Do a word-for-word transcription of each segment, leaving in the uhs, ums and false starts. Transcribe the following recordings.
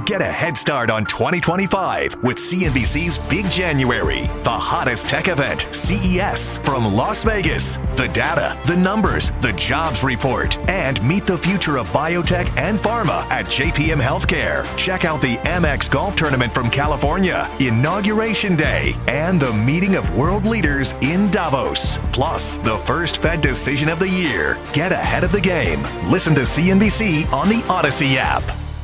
Get a head start on twenty twenty-five with C N B C's Big January, the hottest tech event, C E S, from Las Vegas. The data, the numbers, the jobs report, and meet the future of biotech and pharma at J P M Healthcare. Check out the Amex Golf Tournament from California, Inauguration Day, and the meeting of world leaders in Davos. Plus, the first Fed decision of the year. Get ahead of the game. Listen to C N B C on the Odyssey app.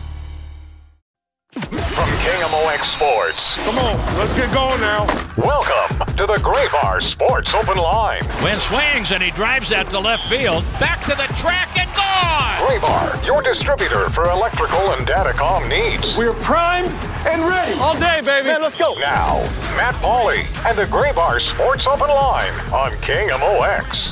From K M O X Sports. Come on, let's get going now. Welcome to the Graybar Sports Open Line. Wynn swings and he drives that to left field. Back to the track and gone! Graybar, your distributor for electrical and datacom needs. We're primed and ready. All day, baby. Man, let's go. Now, Matt Pauley and the Graybar Sports Open Line on K M O X.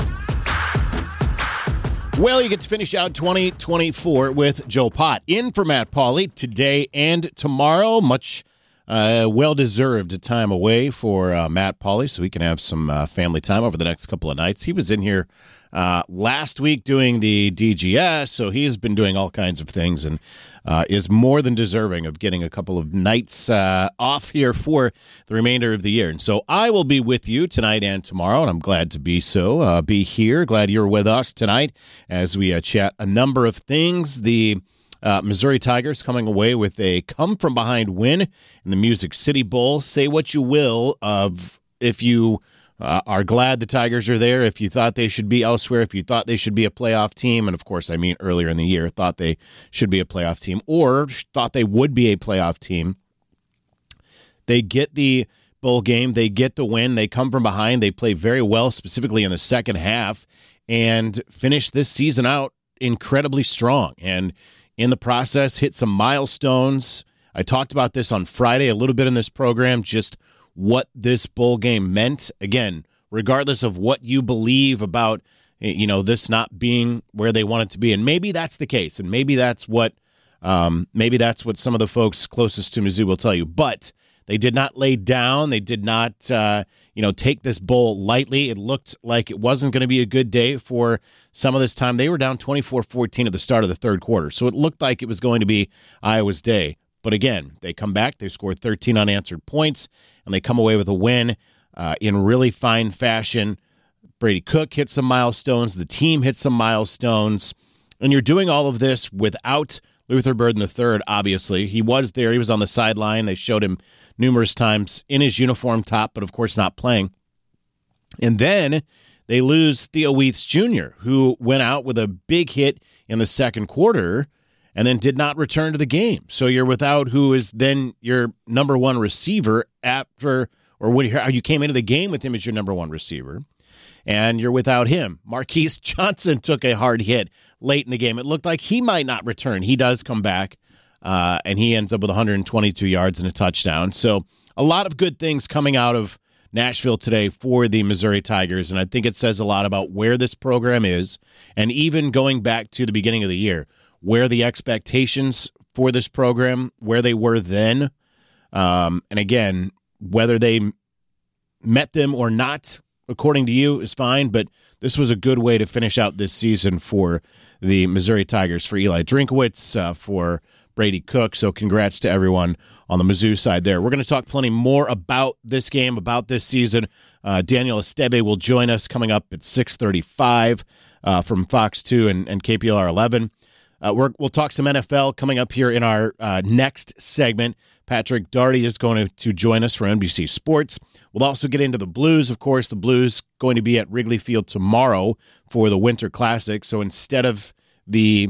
Well, you get to finish out twenty twenty-four with Joe Pott. In for Matt Pauley today and tomorrow. Much uh, well-deserved time away for uh, Matt Pauley, so he can have some uh, family time over the next couple of nights. He was in here uh, last week doing the D G S, so he's been doing all kinds of things and uh, is more than deserving of getting a couple of nights uh, off here for the remainder of the year. And so I will be with you tonight and tomorrow, and I'm glad to be so, uh, be here. Glad you're with us tonight as we uh, chat a number of things. The uh, Missouri Tigers coming away with a come-from-behind win in the Music City Bowl. Say what you will of if you uh, are glad the Tigers are there, if you thought they should be elsewhere, if you thought they should be a playoff team, and of course, I mean earlier in the year, thought they should be a playoff team, or thought they would be a playoff team. They get the bowl game, they get the win, they come from behind, they play very well, specifically in the second half, and finish this season out incredibly strong. And in the process, hit some milestones. I talked about this on Friday a little bit in this program, just what this bowl game meant. Again, regardless of what you believe about, you know, this not being where they want it to be. And maybe that's the case. And maybe that's what um, maybe that's what some of the folks closest to Mizzou will tell you. But they did not lay down. They did not, uh, you know, take this bowl lightly. It looked like it wasn't going to be a good day for some of this time. They were down twenty-four fourteen at the start of the third quarter. So it looked like it was going to be Iowa's day. But again, they come back, they scored thirteen unanswered points, and they come away with a win uh, in really fine fashion. Brady Cook hit some milestones. The team hit some milestones. And you're doing all of this without Luther Burden the third, obviously. He was there. He was on the sideline. They showed him numerous times in his uniform top, but of course not playing. And then they lose Theo Weeks Junior, who went out with a big hit in the second quarter and then did not return to the game. So you're without who is then your number one receiver after, or when you came into the game with him as your number one receiver, and you're without him. Marquise Johnson took a hard hit late in the game. It looked like he might not return. He does come back, uh, and he ends up with one hundred twenty-two yards and a touchdown. So a lot of good things coming out of Nashville today for the Missouri Tigers, and I think it says a lot about where this program is, and even going back to the beginning of the year, where the expectations for this program, where they were then, um, and again, whether they met them or not, according to you, is fine, but this was a good way to finish out this season for the Missouri Tigers, for Eli Drinkwitz, uh, for Brady Cook, so congrats to everyone on the Mizzou side there. We're going to talk plenty more about this game, about this season. Uh, Daniel Esteve will join us coming up at six thirty-five uh, from Fox two and, and K P L R eleven. Uh, we're, we'll talk some N F L coming up here in our uh, next segment. Patrick Daugherty is going to, to join us from N B C Sports. We'll also get into the Blues. Of course, the Blues going to be at Wrigley Field tomorrow for the Winter Classic. So instead of the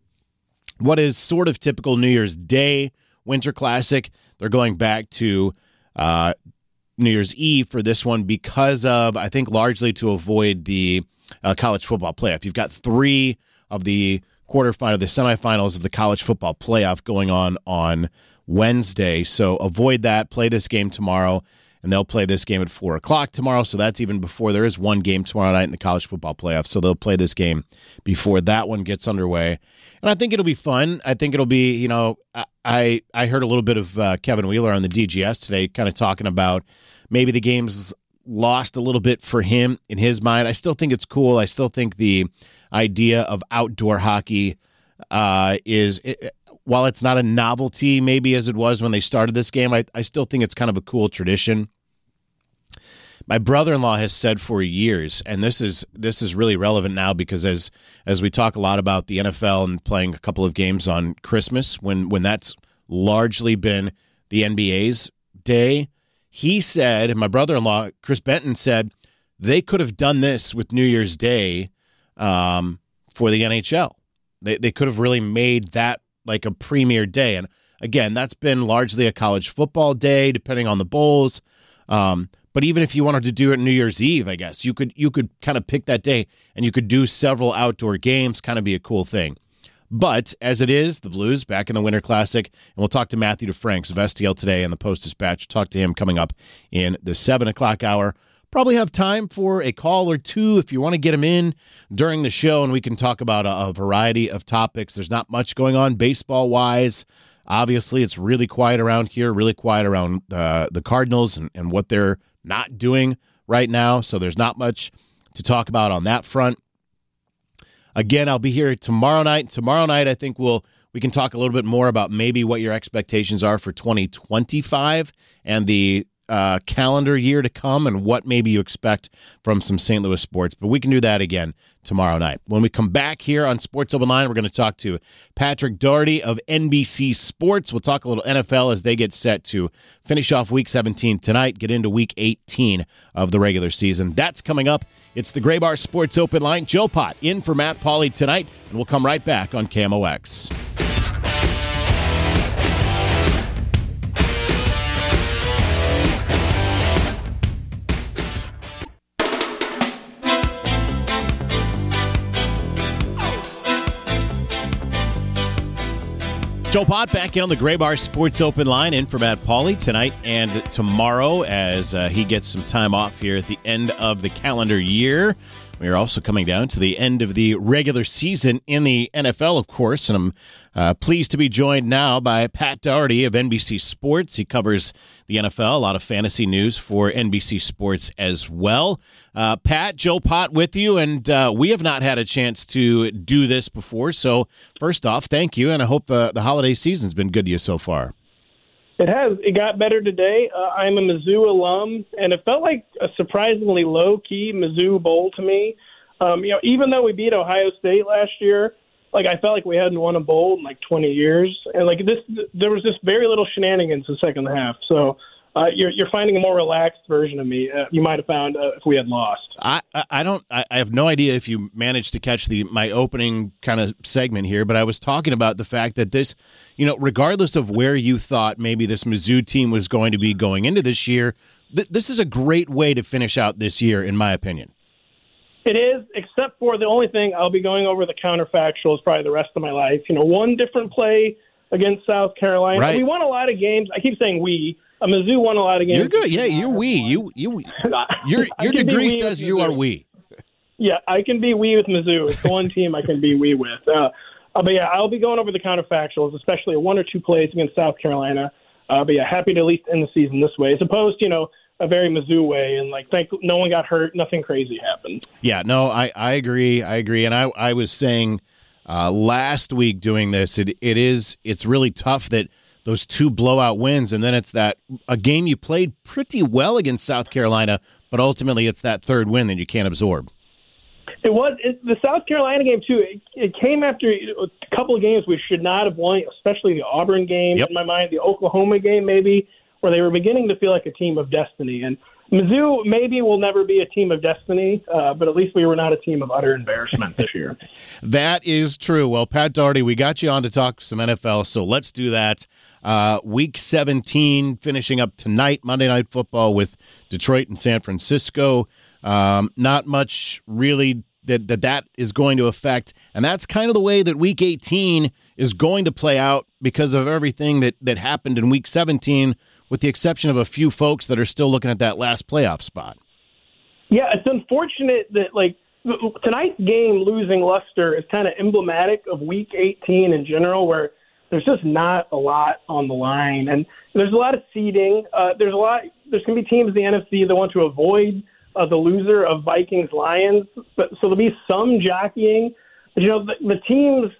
what is sort of typical New Year's Day Winter Classic, they're going back to uh, New Year's Eve for this one because of, I think, largely to avoid the uh, college football playoff. You've got three of the quarterfinal, the semifinals of the college football playoff going on on Wednesday. So avoid that. Play this game tomorrow, and they'll play this game at four o'clock tomorrow. So that's even before there is one game tomorrow night in the college football playoff. So they'll play this game before that one gets underway. And I think it'll be fun. I think it'll be, you know, I I heard a little bit of uh, Kevin Wheeler on the D G S today kind of talking about maybe the game's lost a little bit for him in his mind. I still think it's cool. I still think the idea of outdoor hockey uh, is, it, while it's not a novelty maybe as it was when they started this game, I, I still think it's kind of a cool tradition. My brother-in-law has said for years, and this is this is really relevant now because as as we talk a lot about the N F L and playing a couple of games on Christmas, when when that's largely been the N B A's day, he said, and my brother-in-law, Chris Benton, said they could have done this with New Year's Day um, for the N H L. They they could have really made that like a premier day. And again, that's been largely a college football day, depending on the bowls. Um But even if you wanted to do it New Year's Eve, I guess, you could you could kind of pick that day and you could do several outdoor games, kind of be a cool thing. But as it is, the Blues back in the Winter Classic, and we'll talk to Matthew DeFranks of S T L Today and the Post-Dispatch. Talk to him coming up in the seven o'clock hour. Probably have time for a call or two if you want to get him in during the show, and we can talk about a, a variety of topics. There's not much going on baseball-wise. Obviously, it's really quiet around here, really quiet around uh, the Cardinals and, and what they're not doing right now, so there's not much to talk about on that front. Again, I'll be here tomorrow night. Tomorrow night, I think we'll we can talk a little bit more about maybe what your expectations are for twenty twenty-five and the uh, calendar year to come and what maybe you expect from some Saint Louis sports. But we can do that again tomorrow night. When we come back here on Sports Open Line, we're going to talk to Patrick Daugherty of N B C Sports. We'll talk a little N F L as they get set to finish off Week seventeen tonight, get into Week eighteen of the regular season. That's coming up. It's the Gray Bar Sports Open Line. Joe Pott in for Matt Pauley tonight, and we'll come right back on K M O X. Joe Pott back in on the Gray Bar Sports Open Line in for Matt Pauley tonight and tomorrow as uh, he gets some time off here at the end of the calendar year. We are also coming down to the end of the regular season in the N F L, of course, and I'm uh, pleased to be joined now by Pat Daugherty of N B C Sports. He covers the N F L, a lot of fantasy news for N B C Sports as well. Uh, Pat, Joe Pott with you, and uh, we have not had a chance to do this before, so first off, thank you, and I hope the, the holiday season's been good to you so far. It has. It got better today. Uh, I'm a Mizzou alum, and it felt like a surprisingly low-key Mizzou Bowl to me. Um, you know, even though we beat Ohio State last year, like I felt like we hadn't won a bowl in like twenty years, and like this, there was just very little shenanigans the second half. So uh, you're you're finding a more relaxed version of me. Uh, you might have found uh, if we had lost. I I don't I have no idea if you managed to catch the my opening kind of segment here, but I was talking about the fact that this, you know, regardless of where you thought maybe this Mizzou team was going to be going into this year, th- this is a great way to finish out this year, in my opinion. It is, except for the only thing I'll be going over the counterfactuals probably the rest of my life. You know, one different play against South Carolina. Right. We won a lot of games. I keep saying we. Uh, Mizzou won a lot of games. You're good. Yeah, you're we. You you your your degree says you are we. Yeah, I can be we with Mizzou. It's the one team I can be we with. Uh, uh, but yeah, I'll be going over the counterfactuals, especially one or two plays against South Carolina. Uh, but yeah, happy to at least end the season this way, as opposed to, you know, a very Mizzou way, and like, thank no one got hurt, nothing crazy happened. Yeah, no, I, I agree, I agree, and I I was saying uh, last week doing this, it it is it's really tough that those two blowout wins, and then it's that a game you played pretty well against South Carolina, but ultimately it's that third win that you can't absorb. It was it, the South Carolina game too. It, it came after a couple of games we should not have won, especially the Auburn game. Yep. In my mind, the Oklahoma game maybe, where they were beginning to feel like a team of destiny. And Mizzou maybe will never be a team of destiny, uh, but at least we were not a team of utter embarrassment this year. That is true. Well, Pat Daugherty, we got you on to talk some N F L, so let's do that. Uh, week seventeen finishing up tonight, Monday Night Football with Detroit and San Francisco. Um, not much really that, that that is going to affect, and that's kind of the way that Week eighteen is going to play out because of everything that, that happened in Week seventeen, with the exception of a few folks that are still looking at that last playoff spot. Yeah, it's unfortunate that, like, tonight's game losing luster is kind of emblematic of Week eighteen in general, where there's just not a lot on the line. And there's a lot of seeding. Uh, there's a lot. There's going to be teams in the N F C that want to avoid uh, the loser of Vikings-Lions. But so there'll be some jockeying. But, you know, the, the teams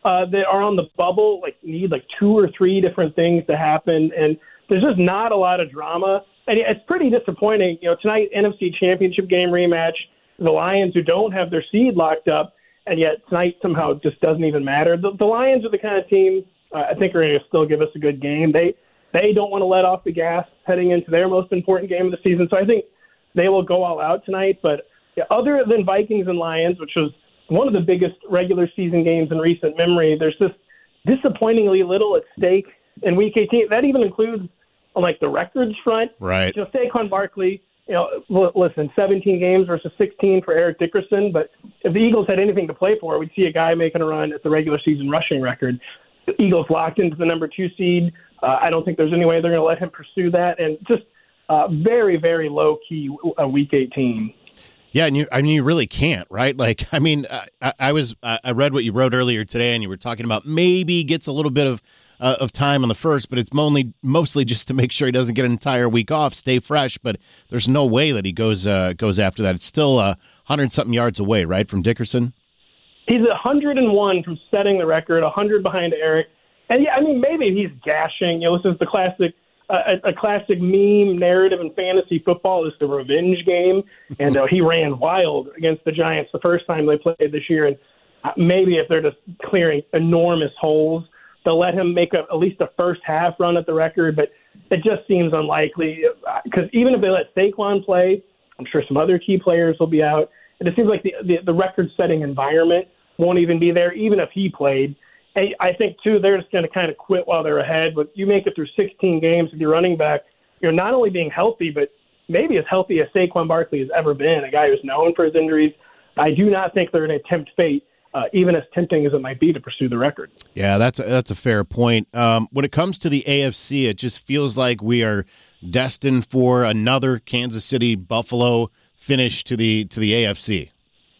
uh, that are on the bubble like need like two or three different things to happen, and there's just not a lot of drama. And it's pretty disappointing. You know, tonight, N F C Championship game rematch, the Lions who don't have their seed locked up, and yet tonight somehow just doesn't even matter. The, the Lions are the kind of team uh, I think are going to still give us a good game. They they don't want to let off the gas heading into their most important game of the season, so I think they will go all out tonight. But yeah, other than Vikings and Lions, which was one of the biggest regular season games in recent memory, there's just disappointingly little at stake in Week eighteen. That even includes on like the records front. Right. You know, Saquon Barkley, you know, l- listen, seventeen games versus sixteen for Eric Dickerson, but if the Eagles had anything to play for, we'd see a guy making a run at the regular season rushing record. The Eagles locked into the number two seed. Uh, I don't think there's any way they're going to let him pursue that, and just uh, very, very low-key uh, Week eighteen. Yeah, and you, I mean, you really can't, right? Like, I mean, I, I was, I read what you wrote earlier today, and you were talking about maybe gets a little bit of uh, of time on the first, but it's mostly mostly just to make sure he doesn't get an entire week off, stay fresh. But there's no way that he goes uh, goes after that. It's still uh, hundred something yards away, right, from Dickerson. He's a hundred and one from setting the record, a hundred behind Eric, and yeah, I mean, maybe he's gashing. You know, this is the classic. Uh, a, a classic meme narrative in fantasy football is the revenge game, and uh, he ran wild against the Giants the first time they played this year. And uh, maybe if they're just clearing enormous holes, they'll let him make a, at least a first half run at the record. But it just seems unlikely because even if they let Saquon play, I'm sure some other key players will be out. And it seems like the, the, the record-setting environment won't even be there, even if he played. I think, too, they're just going to kind of quit while they're ahead. But you make it through sixteen games with your running back, you're not only being healthy, but maybe as healthy as Saquon Barkley has ever been, a guy who's known for his injuries. I do not think they're going to tempt fate, uh, even as tempting as it might be to pursue the record. Yeah, that's a, that's a fair point. Um, when it comes to the A F C, it just feels like we are destined for another Kansas City Buffalo finish to the to the A F C.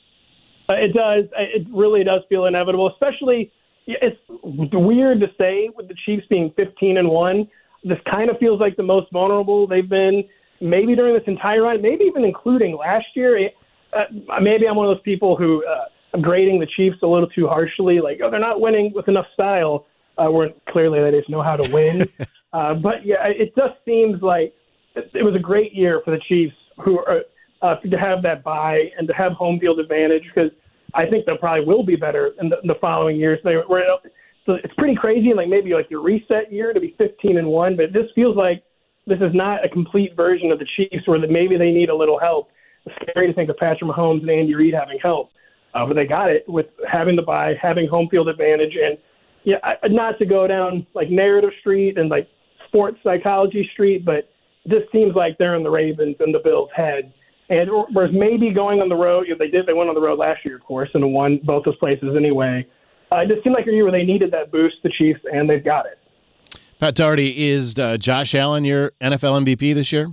Uh, it does. It really does feel inevitable, especially – it's weird to say with the Chiefs being fifteen and one. This kind of feels like the most vulnerable they've been maybe during this entire run, maybe even including last year. Uh, maybe I'm one of those people who uh, I'm grading the Chiefs a little too harshly, like, oh, they're not winning with enough style, uh, where clearly they just know how to win. uh, but, yeah, it just seems like it was a great year for the Chiefs who are, uh, to have that bye and to have home field advantage because I think they probably will be better in the, in the following years. They were, so it's pretty crazy, like maybe like your reset year to be fifteen and one. But this feels like this is not a complete version of the Chiefs, where that maybe they need a little help. It's scary to think of Patrick Mahomes and Andy Reid having help, uh, but they got it with having the bye, having home field advantage, and yeah, not to go down like narrative street and like sports psychology street, but this seems like they're in the Ravens and the Bills' head. And whereas maybe going on the road, you know, they did, they went on the road last year, of course, and won both those places anyway. Uh, it just seemed like a year where they needed that boost, the Chiefs, and they've got it. Pat Daugherty, is uh, Josh Allen your N F L M V P this year?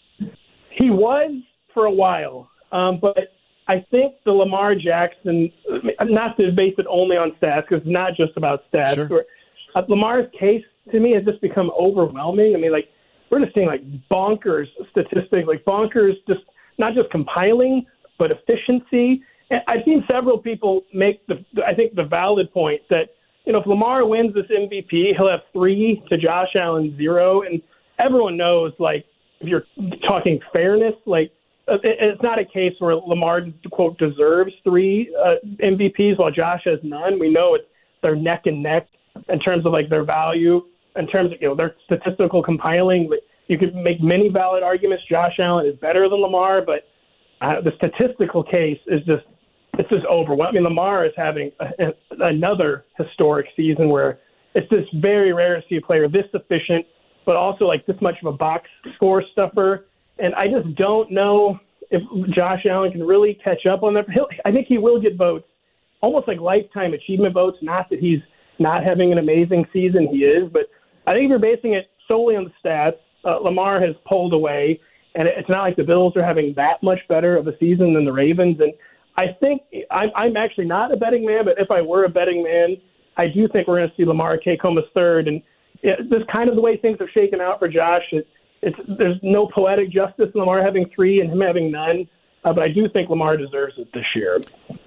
He was for a while, um, but I think the Lamar Jackson, not to base it only on stats, because it's not just about stats. Sure. Or, uh, Lamar's case, to me, has just become overwhelming. I mean, like, we're just seeing, like, bonkers statistics, like bonkers just – not just compiling, but efficiency. And I've seen several people make the, I think, the valid point that, you know, if Lamar wins this M V P, he'll have three to Josh Allen's zero. And everyone knows, like, if you're talking fairness, like, it's not a case where Lamar, quote, deserves three uh, M V Ps while Josh has none. We know it's, they're neck and neck in terms of, like, their value, in terms of, you know, their statistical compiling. You could make many valid arguments. Josh Allen is better than Lamar, but uh, the statistical case is just it's just overwhelming. I mean, Lamar is having a, a, another historic season where it's just very rare to see a player this efficient, but also like this much of a box score stuffer. And I just don't know if Josh Allen can really catch up on that. He'll, I think he will get votes, almost like lifetime achievement votes. Not that he's not having an amazing season, he is, but I think if you're basing it solely on the stats, Uh, Lamar has pulled away, and it's not like the Bills are having that much better of a season than the Ravens. And I think I'm, I'm actually not a betting man, but if I were a betting man, I do think we're going to see Lamar take home his third. And it, this kind of the way things have shaken out for Josh. It, it's there's no poetic justice in Lamar having three and him having none, uh, but I do think Lamar deserves it this year.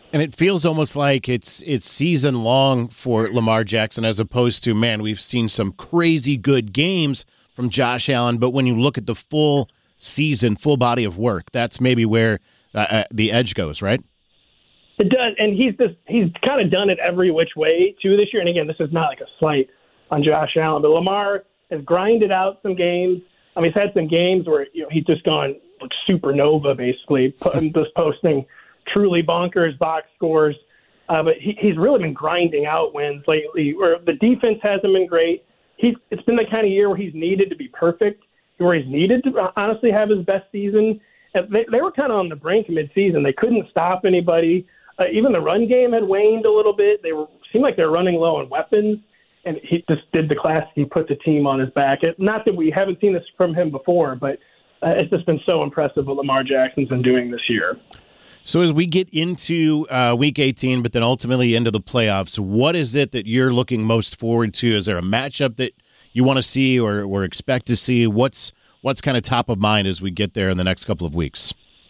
And it feels almost like it's it's season long for Lamar Jackson, as opposed to, man, we've seen some crazy good games from Josh Allen, but when you look at the full season, full body of work, that's maybe where uh, the edge goes, right? It does, and he's just he's kind of done it every which way too this year. And again, this is not like a slight on Josh Allen, but Lamar has grinded out some games. I mean, he's had some games where you know he's just gone like supernova, basically, just posting truly bonkers box scores. Uh, but he, he's really been grinding out wins lately. Where the defense hasn't been great. He's it's been the kind of year where he's needed to be perfect, where he's needed to honestly have his best season. And they, they were kind of on the brink mid-season. They couldn't stop anybody. Uh, even the run game had waned a little bit. They were seemed like they were running low on weapons, and he just did the classic. He put the team on his back. It, not that we haven't seen this from him before, but uh, it's just been so impressive what Lamar Jackson's been doing this year. So as we get into uh, Week eighteen, but then ultimately into the playoffs, what is it that you're looking most forward to? Is there a matchup that you want to see or, or expect to see? What's what's kind of top of mind as we get there in the next couple of weeks?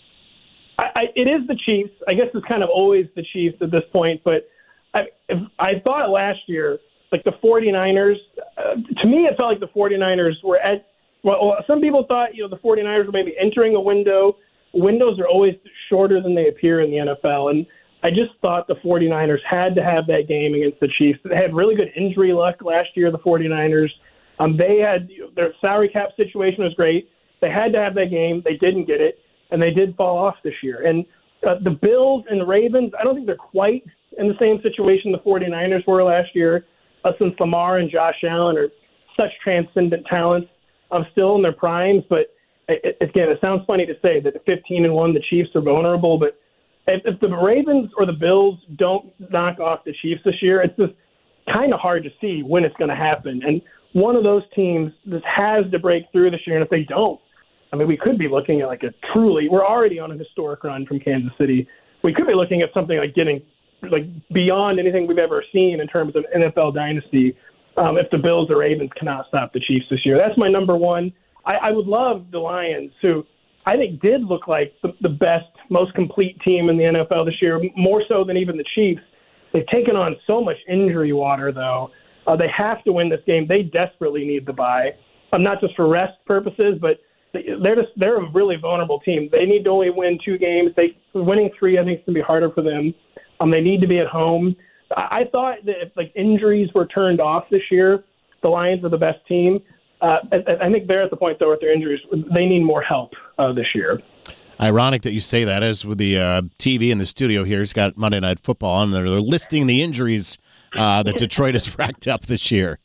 I, I, it is the Chiefs. I guess it's kind of always the Chiefs at this point, but I, if, I thought last year, like the 49ers, uh, to me it felt like the 49ers were at, well, some people thought, you know, the 49ers were maybe entering a window. Windows are always shorter than they appear in the N F L, and I just thought the 49ers had to have that game against the Chiefs. They had really good injury luck last year, the 49ers. Um, they had, you know, their salary cap situation was great. They had to have that game. They didn't get it. And they did fall off this year. And uh, the Bills and the Ravens, I don't think they're quite in the same situation the 49ers were last year, uh, since Lamar and Josh Allen are such transcendent talents um, still in their primes. But, it, again, it sounds funny to say that at fifteen and one, the Chiefs are vulnerable. But if, if the Ravens or the Bills don't knock off the Chiefs this year, it's just kind of hard to see when it's going to happen. And one of those teams just has to break through this year. And if they don't, I mean, we could be looking at like a truly – we're already on a historic run from Kansas City. We could be looking at something like getting like beyond anything we've ever seen in terms of N F L dynasty um, if the Bills or Ravens cannot stop the Chiefs this year. That's my number one. I, I would love the Lions, who I think did look like the, the best, most complete team in the N F L this year, more so than even the Chiefs. They've taken on so much injury water, though. Uh, they have to win this game. They desperately need the bye, um, not just for rest purposes, but – They're just they're a really vulnerable team. They need to only win two games. They winning three, I think, is going to be harder for them. Um, they need to be at home. I, I thought that if like injuries were turned off this year, the Lions are the best team. Uh, I, I think they're at the point though with their injuries, they need more help uh, this year. Ironic that you say that, as with the uh, T V in the studio here, it's got Monday Night Football on there. They're listing the injuries uh, that Detroit has racked up this year.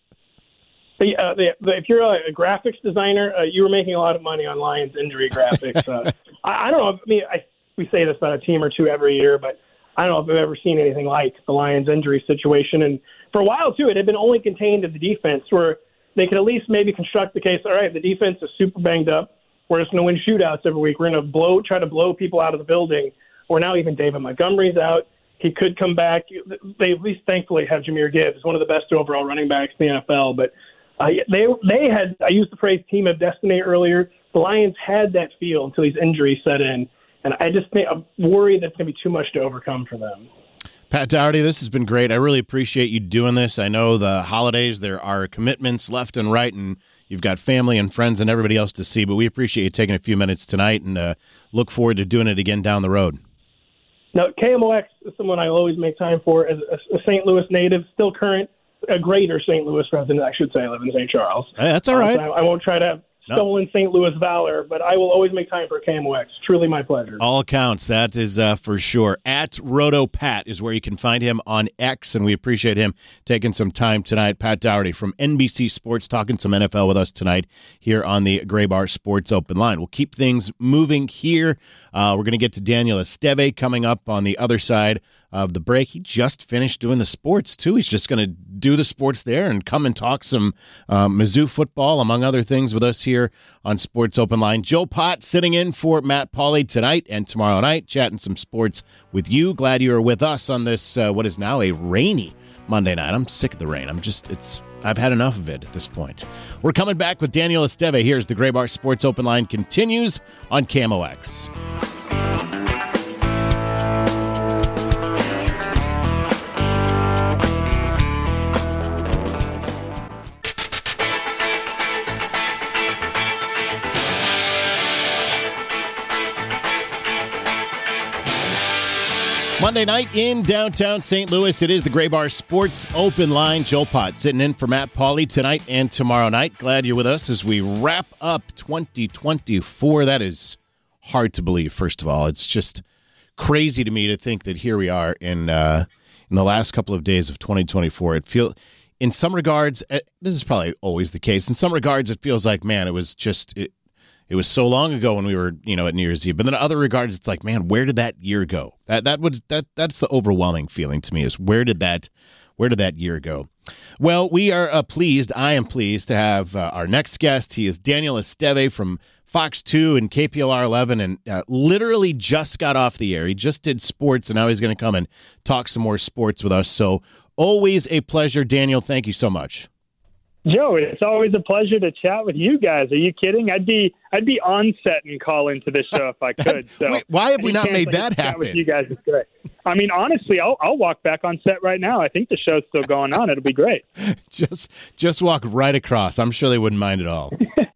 The, uh, the, the, if you're a, a graphics designer, uh, you were making a lot of money on Lions injury graphics. Uh, I, I don't know. I mean, I, we say this about a team or two every year, but I don't know if I've ever seen anything like the Lions injury situation. And for a while, too, it had been only contained to the defense, where they could at least maybe construct the case, all right, the defense is super banged up. We're just going to win shootouts every week. We're going to blow, try to blow people out of the building. Or now even David Montgomery's out. He could come back. They at least thankfully have Jahmyr Gibbs, one of the best overall running backs in the N F L. But Uh, they they had, I used the phrase team of destiny earlier. The Lions had that feel until these injuries set in. And I just think I'm worried that's going to be too much to overcome for them. Pat Dougherty, this has been great. I really appreciate you doing this. I know the holidays, there are commitments left and right, and you've got family and friends and everybody else to see. But we appreciate you taking a few minutes tonight, and uh, look forward to doing it again down the road. Now, K M O X is someone I always make time for as a, a Saint Louis native, still current. A greater Saint Louis resident, I should say. I live in Saint Charles. Hey, that's all right. Um, I, I won't try to have stolen no. Saint Louis valor, but I will always make time for K M O X. Truly my pleasure. All counts. That is uh, for sure. At RotoPat is where you can find him on X, and we appreciate him taking some time tonight. Pat Dougherty from N B C Sports talking some N F L with us tonight here on the Gray Bar Sports Open Line. We'll keep things moving here. Uh, we're going to get to Daniel Esteve coming up on the other side of the break. He just finished doing the sports, too. He's just going to do the sports there and come and talk some uh, Mizzou football, among other things, with us here on Sports Open Line. Joe Pott sitting in for Matt Pauley tonight and tomorrow night, chatting some sports with you. Glad you are with us on this, uh, what is now a rainy Monday night. I'm sick of the rain. I'm just, it's, I've had enough of it at this point. We're coming back with Daniel Esteve. Here's the Gray Bar Sports Open Line continues on K M O X. Monday night in downtown Saint Louis. It is the Gray Bar Sports Open Line. Joe Pott sitting in for Matt Pauley tonight and tomorrow night. Glad you're with us as we wrap up twenty twenty-four. That is hard to believe, first of all. It's just crazy to me to think that here we are in uh, in the last couple of days of twenty twenty-four. It feels, in some regards, uh, this is probably always the case. In some regards, it feels like, man, it was just... It, It was so long ago when we were, you know, at New Year's Eve. But then in other regards, it's like, man, where did that year go? That that would that that's the overwhelming feeling to me is where did that where did that year go? Well, we are uh, pleased. I am pleased to have uh, our next guest. He is Daniel Esteve from Fox two and K P L R eleven, and uh, literally just got off the air. He just did sports, and now he's going to come and talk some more sports with us. So always a pleasure, Daniel. Thank you so much. Joe, it's always a pleasure to chat with you guys. Are you kidding? I'd be I'd be on set and call into the show if I could. So Wait, why have we not made that happen? With you guys is great. I mean, honestly, I'll I'll walk back on set right now. I think the show's still going on. It'll be great. just just walk right across. I'm sure they wouldn't mind at all.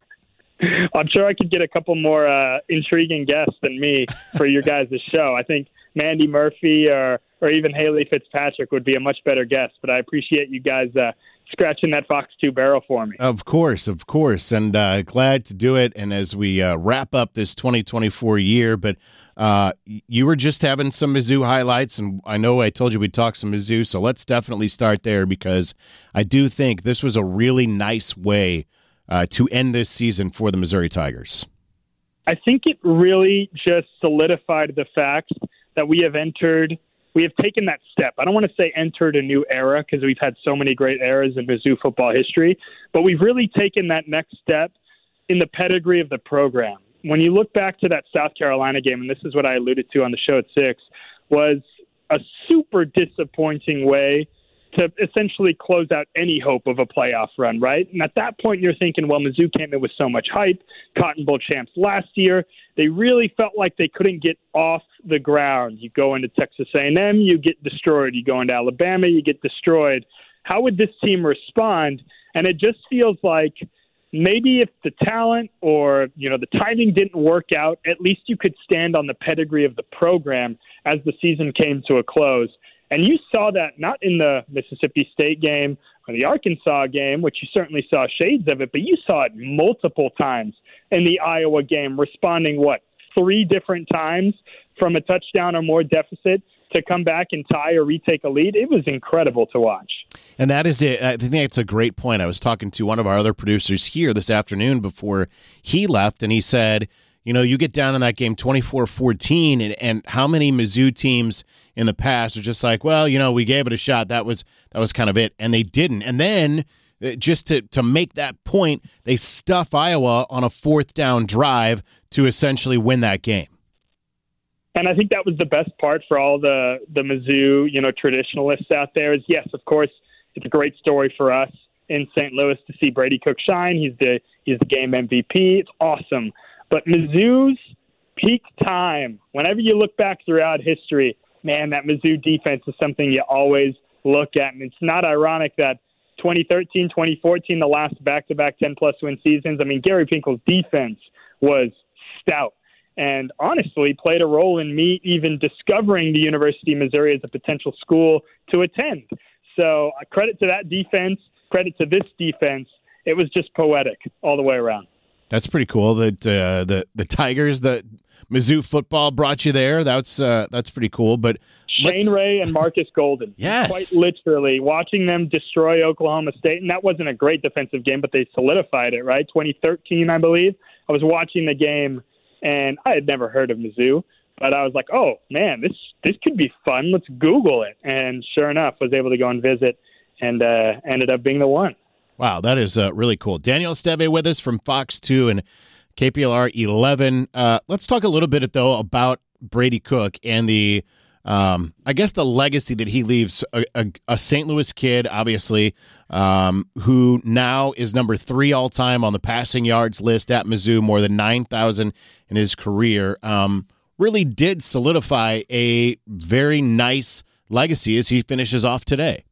I'm sure I could get a couple more uh, intriguing guests than me for your guys' show. I think Mandy Murphy or or even Haley Fitzpatrick would be a much better guest. But I appreciate you guys uh, scratching that Fox two barrel for me. Of course, of course. And uh, glad to do it. And as we uh, wrap up this twenty twenty-four year, but uh, you were just having some Mizzou highlights, and I know I told you we'd talk some Mizzou, so let's definitely start there because I do think this was a really nice way uh, to end this season for the Missouri Tigers. I think it really just solidified the fact that we have entered We have taken that step. I don't want to say entered a new era because we've had so many great eras in Mizzou football history, but we've really taken that next step in the pedigree of the program. When you look back to that South Carolina game, and this is what I alluded to on the show at six, was a super disappointing way to essentially close out any hope of a playoff run, right? And at that point, you're thinking, well, Mizzou came in with so much hype, Cotton Bowl champs last year. They really felt like they couldn't get off the ground. You go into Texas A and M, you get destroyed. You go into Alabama, you get destroyed. How would this team respond? And it just feels like maybe if the talent or, you know, the timing didn't work out, at least you could stand on the pedigree of the program as the season came to a close. And you saw that not in the Mississippi State game or the Arkansas game, which you certainly saw shades of it, but you saw it multiple times in the Iowa game, responding, what, three different times from a touchdown or more deficit to come back and tie or retake a lead. It was incredible to watch. And that is it. I think it's a great point. I was talking to one of our other producers here this afternoon before he left, and he said, you know, you get down in that game twenty-four fourteen, and, and how many Mizzou teams in the past are just like, well, you know, we gave it a shot. That was that was kind of it. And they didn't. And then just to, to make that point, they stuff Iowa on a fourth down drive to essentially win that game. And I think that was the best part for all the, the Mizzou, you know, traditionalists out there is, yes, of course, it's a great story for us in Saint Louis to see Brady Cook shine. He's the he's the game M V P. It's awesome. But Mizzou's peak time, whenever you look back throughout history, man, that Mizzou defense is something you always look at. And it's not ironic that twenty thirteen, twenty fourteen, the last back-to-back ten-plus win seasons, I mean, Gary Pinkel's defense was stout and honestly played a role in me even discovering the University of Missouri as a potential school to attend. So uh, credit to that defense, credit to this defense. It was just poetic all the way around. That's pretty cool that uh, the the Tigers, the Mizzou football brought you there. That's uh, that's pretty cool. But Shane Ray and Marcus Golden, yes, quite literally watching them destroy Oklahoma State, and that wasn't a great defensive game, but they solidified it. Right, twenty thirteen, I believe. I was watching the game, and I had never heard of Mizzou, but I was like, oh man, this this could be fun. Let's Google it, and sure enough, was able to go and visit, and uh, ended up being the one. Wow, that is uh, really cool. Daniel Esteve with us from Fox two and K P L R eleven. Uh, let's talk a little bit, though, about Brady Cook and the, um, I guess, the legacy that he leaves. A, a, a Saint Louis kid, obviously, um, who now is number three all-time on the passing yards list at Mizzou, more than nine thousand in his career. Um, really did solidify a very nice legacy as he finishes off today.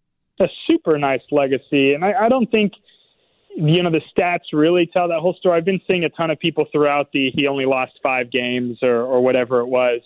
A super nice legacy. And I, I don't think, you know, the stats really tell that whole story. I've been seeing a ton of people throughout the he only lost five games or, or whatever it was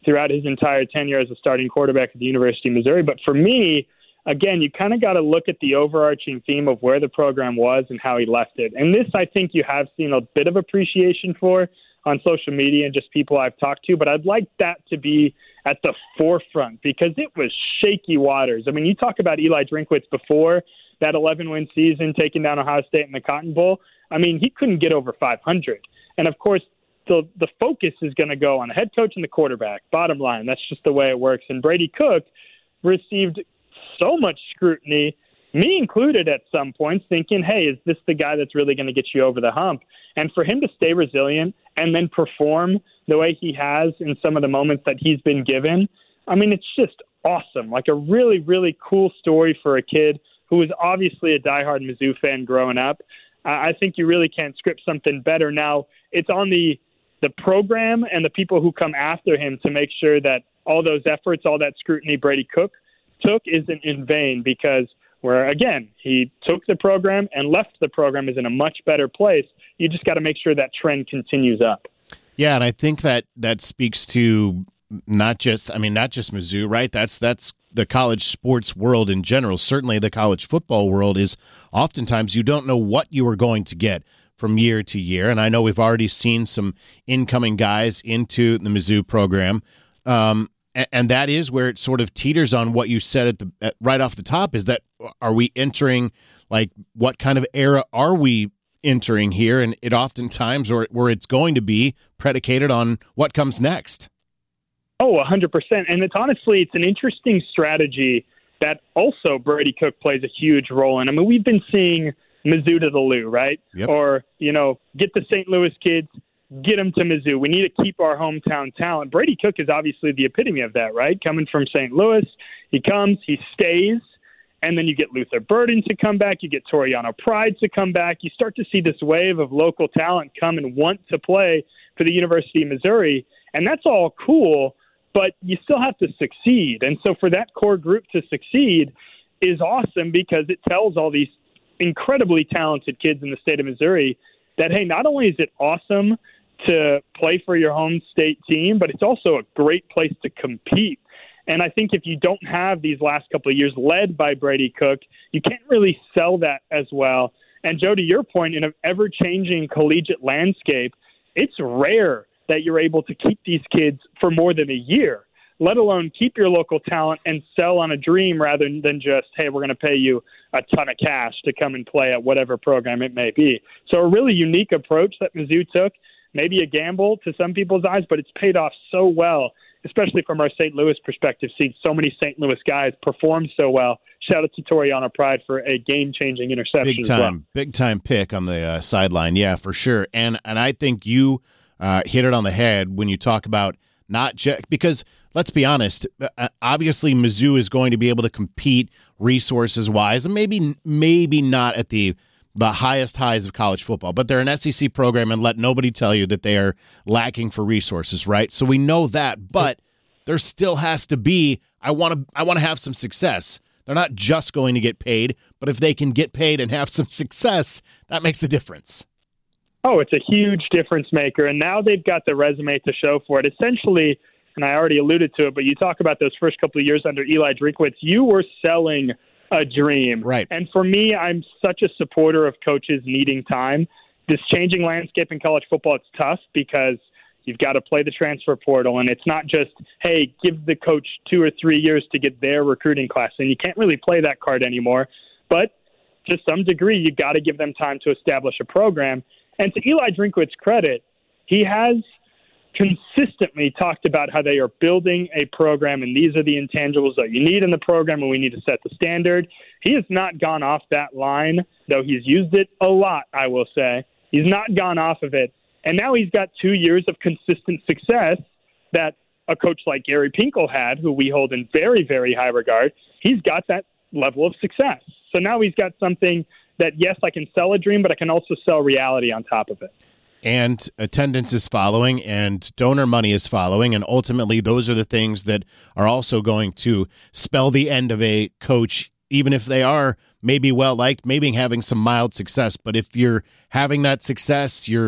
throughout his entire tenure as a starting quarterback at the University of Missouri. But for me, again, you kind of got to look at the overarching theme of where the program was and how he left it. And this, I think you have seen a bit of appreciation for on social media and just people I've talked to. But I'd like that to be at the forefront because it was shaky waters. I mean, you talk about Eli Drinkwitz before that eleven-win season, taking down Ohio State in the Cotton Bowl. I mean, he couldn't get over five hundred. And, of course, the the focus is going to go on the head coach and the quarterback. Bottom line, that's just the way it works. And Brady Cook received so much scrutiny, me included at some points, thinking, hey, is this the guy that's really going to get you over the hump? And for him to stay resilient and then perform the way he has in some of the moments that he's been given, I mean, it's just awesome. Like a really, really cool story for a kid who was obviously a diehard Mizzou fan growing up. Uh, I think you really can't script something better. Now, it's on the the program and the people who come after him to make sure that all those efforts, all that scrutiny Brady Cook took isn't in vain because where, again, he took the program and left the program is in a much better place. You just got to make sure that trend continues up. Yeah, and I think that that speaks to not just, I mean, not just Mizzou, right? That's that's the college sports world in general. Certainly the college football world is oftentimes you don't know what you are going to get from year to year. And I know we've already seen some incoming guys into the Mizzou program. Um, and, and that is where it sort of teeters on what you said at the at, right off the top is that are we entering, like, what kind of era are we entering here? And it oftentimes, or where it's going to be predicated on what comes next. Oh, one hundred percent. And it's honestly, it's an interesting strategy that also Brady Cook plays a huge role in. I mean, we've been seeing Mizzou to the Lou, right? Yep. Or, you know, get the Saint Louis kids, get them to Mizzou. We need to keep our hometown talent. Brady Cook is obviously the epitome of that, right? Coming from Saint Louis, he comes, he stays, and then you get Luther Burden to come back. You get Toriano Pride to come back. You start to see this wave of local talent come and want to play for the University of Missouri, and that's all cool, but you still have to succeed. And so for that core group to succeed is awesome because it tells all these incredibly talented kids in the state of Missouri that, hey, not only is it awesome to play for your home state team, but it's also a great place to compete. And I think if you don't have these last couple of years led by Brady Cook, you can't really sell that as well. And Joe, to your point, in an ever-changing collegiate landscape, it's rare that you're able to keep these kids for more than a year, let alone keep your local talent and sell on a dream rather than just, hey, we're going to pay you a ton of cash to come and play at whatever program it may be. So a really unique approach that Mizzou took, maybe a gamble to some people's eyes, but it's paid off so well, especially from our Saint Louis perspective, seeing so many Saint Louis guys perform so well. Shout out to Toriano Pride for a game-changing interception. Big time, as well. big time pick on the uh, sideline, yeah, for sure. And and I think you uh, hit it on the head when you talk about not just because let's be honest, uh, obviously Mizzou is going to be able to compete resources wise, and maybe maybe not at the the highest highs of college football, but they're an S E C program, and let nobody tell you that they are lacking for resources, right? So we know that, but there still has to be. I want to. I want to have some success. They're not just going to get paid, but if they can get paid and have some success, that makes a difference. Oh, it's a huge difference maker, and now they've got the resume to show for it. Essentially, and I already alluded to it, but you talk about those first couple of years under Eli Drinkwitz, you were selling a dream. Right. And for me, I'm such a supporter of coaches needing time. This changing landscape in college football, it's tough because you've got to play the transfer portal, and it's not just, hey, give the coach two or three years to get their recruiting class, and you can't really play that card anymore. But to some degree, you've got to give them time to establish a program. And to Eli Drinkwitz's credit, he has consistently talked about how they are building a program, and these are the intangibles that you need in the program, and we need to set the standard. He has not gone off that line, though he's used it a lot, I will say. He's not gone off of it. And now he's got two years of consistent success that a coach like Gary Pinkel had, who we hold in very, very high regard. He's got that level of success. So now he's got something that, yes, I can sell a dream, but I can also sell reality on top of it. And attendance is following, and donor money is following, and ultimately those are the things that are also going to spell the end of a coach, even if they are maybe well-liked, maybe having some mild success. But if you're having that success, you're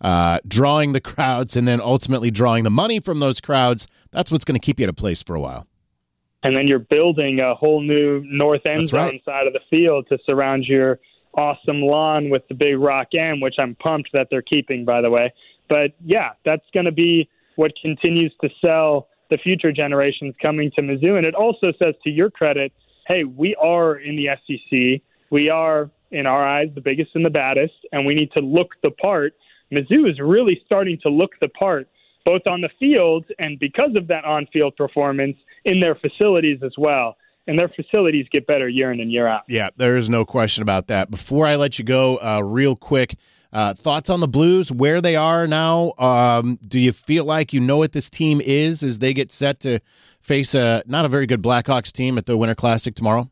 uh, drawing the crowds and then ultimately drawing the money from those crowds. That's what's going to keep you at a place for a while. And then you're building a whole new north end That's zone right. side of the field to surround your awesome lawn with the big rock M, which I'm pumped that they're keeping, by the way. But, yeah, that's going to be what continues to sell the future generations coming to Mizzou. And it also says, to your credit, hey, we are in the S E C. We are, in our eyes, the biggest and the baddest, and we need to look the part. Mizzou is really starting to look the part, both on the field and because of that on-field performance, in their facilities as well. And their facilities get better year in and year out. Yeah, there is no question about that. Before I let you go, uh, real quick, uh, thoughts on the Blues, where they are now? Um, do you feel like you know what this team is as they get set to face a not a very good Blackhawks team at the Winter Classic tomorrow?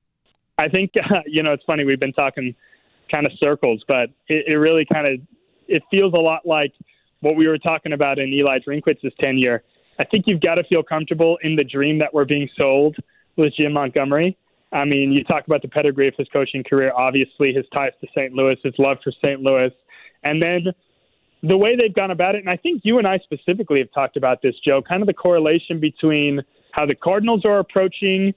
I think, uh, you know, it's funny, we've been talking kind of circles, but it, it really kind of it feels a lot like what we were talking about in Eli Drinkwitz's tenure. I think you've got to feel comfortable in the dream that we're being sold with Jim Montgomery. I mean, you talk about the pedigree of his coaching career, obviously his ties to Saint Louis, his love for Saint Louis, and then the way they've gone about it. And I think you and I specifically have talked about this, Joe, kind of the correlation between how the Cardinals are approaching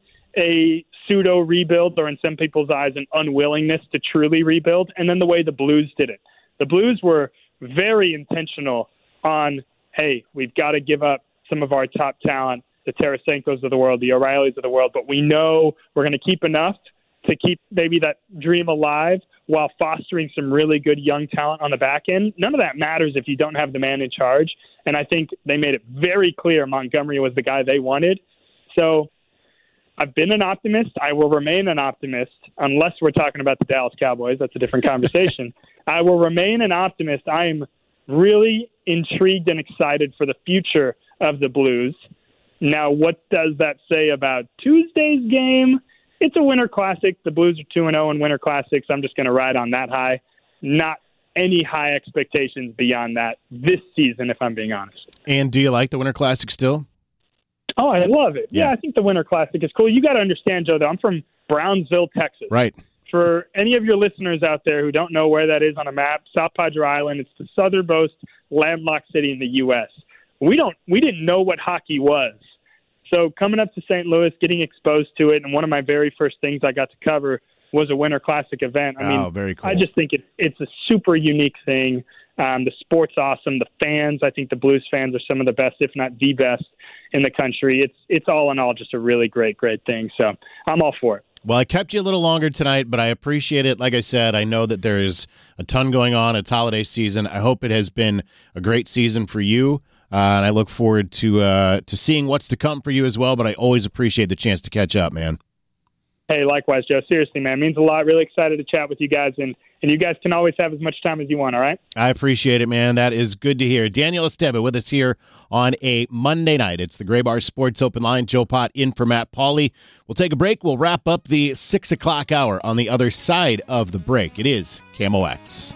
a pseudo rebuild, or in some people's eyes, an unwillingness to truly rebuild, and then the way the Blues did it. The Blues were very intentional on, hey, we've got to give up some of our top talent, the Tarasenkos of the world, the O'Reillys of the world, but we know we're going to keep enough to keep maybe that dream alive while fostering some really good young talent on the back end. None of that matters if you don't have the man in charge, and I think they made it very clear Montgomery was the guy they wanted. So I've been an optimist. I will remain an optimist unless we're talking about the Dallas Cowboys. That's a different conversation. I will remain an optimist. I am really intrigued and excited for the future of the Blues. Now, what does that say about Tuesday's game? It's a Winter Classic. The Blues are two and oh in Winter Classics. I'm just going to ride on that high. Not any high expectations beyond that this season, if I'm being honest. And do you like the Winter Classic still? Oh, I love it. Yeah, Yeah. I think the Winter Classic is cool. You got to understand, Joe, though, I'm from Brownsville, Texas. Right. For any of your listeners out there who don't know where that is on a map, South Padre Island, it's the southernmost landlocked city in the U S We don't, we didn't know what hockey was. So coming up to Saint Louis, getting exposed to it, and one of my very first things I got to cover was a Winter Classic event. I Oh, mean, very cool. I just think it, it's a super unique thing. Um, the sport's awesome. The fans, I think the Blues fans are some of the best, if not the best, in the country. It's it's all in all just a really great, great thing. So I'm all for it. Well, I kept you a little longer tonight, but I appreciate it. Like I said, I know that there is a ton going on. It's holiday season. I hope it has been a great season for you, uh, and I look forward to uh, to seeing what's to come for you as well, but I always appreciate the chance to catch up, man. Hey, likewise, Joe. Seriously, man. It means a lot. Really excited to chat with you guys, and, and you guys can always have as much time as you want, all right? I appreciate it, man. That is good to hear. Daniel Esteva with us here on a Monday night. It's the Gray Bar Sports Open Line. Joe Pott in for Matt Pauley. We'll take a break. We'll wrap up the six o'clock hour on the other side of the break. It is K M O X.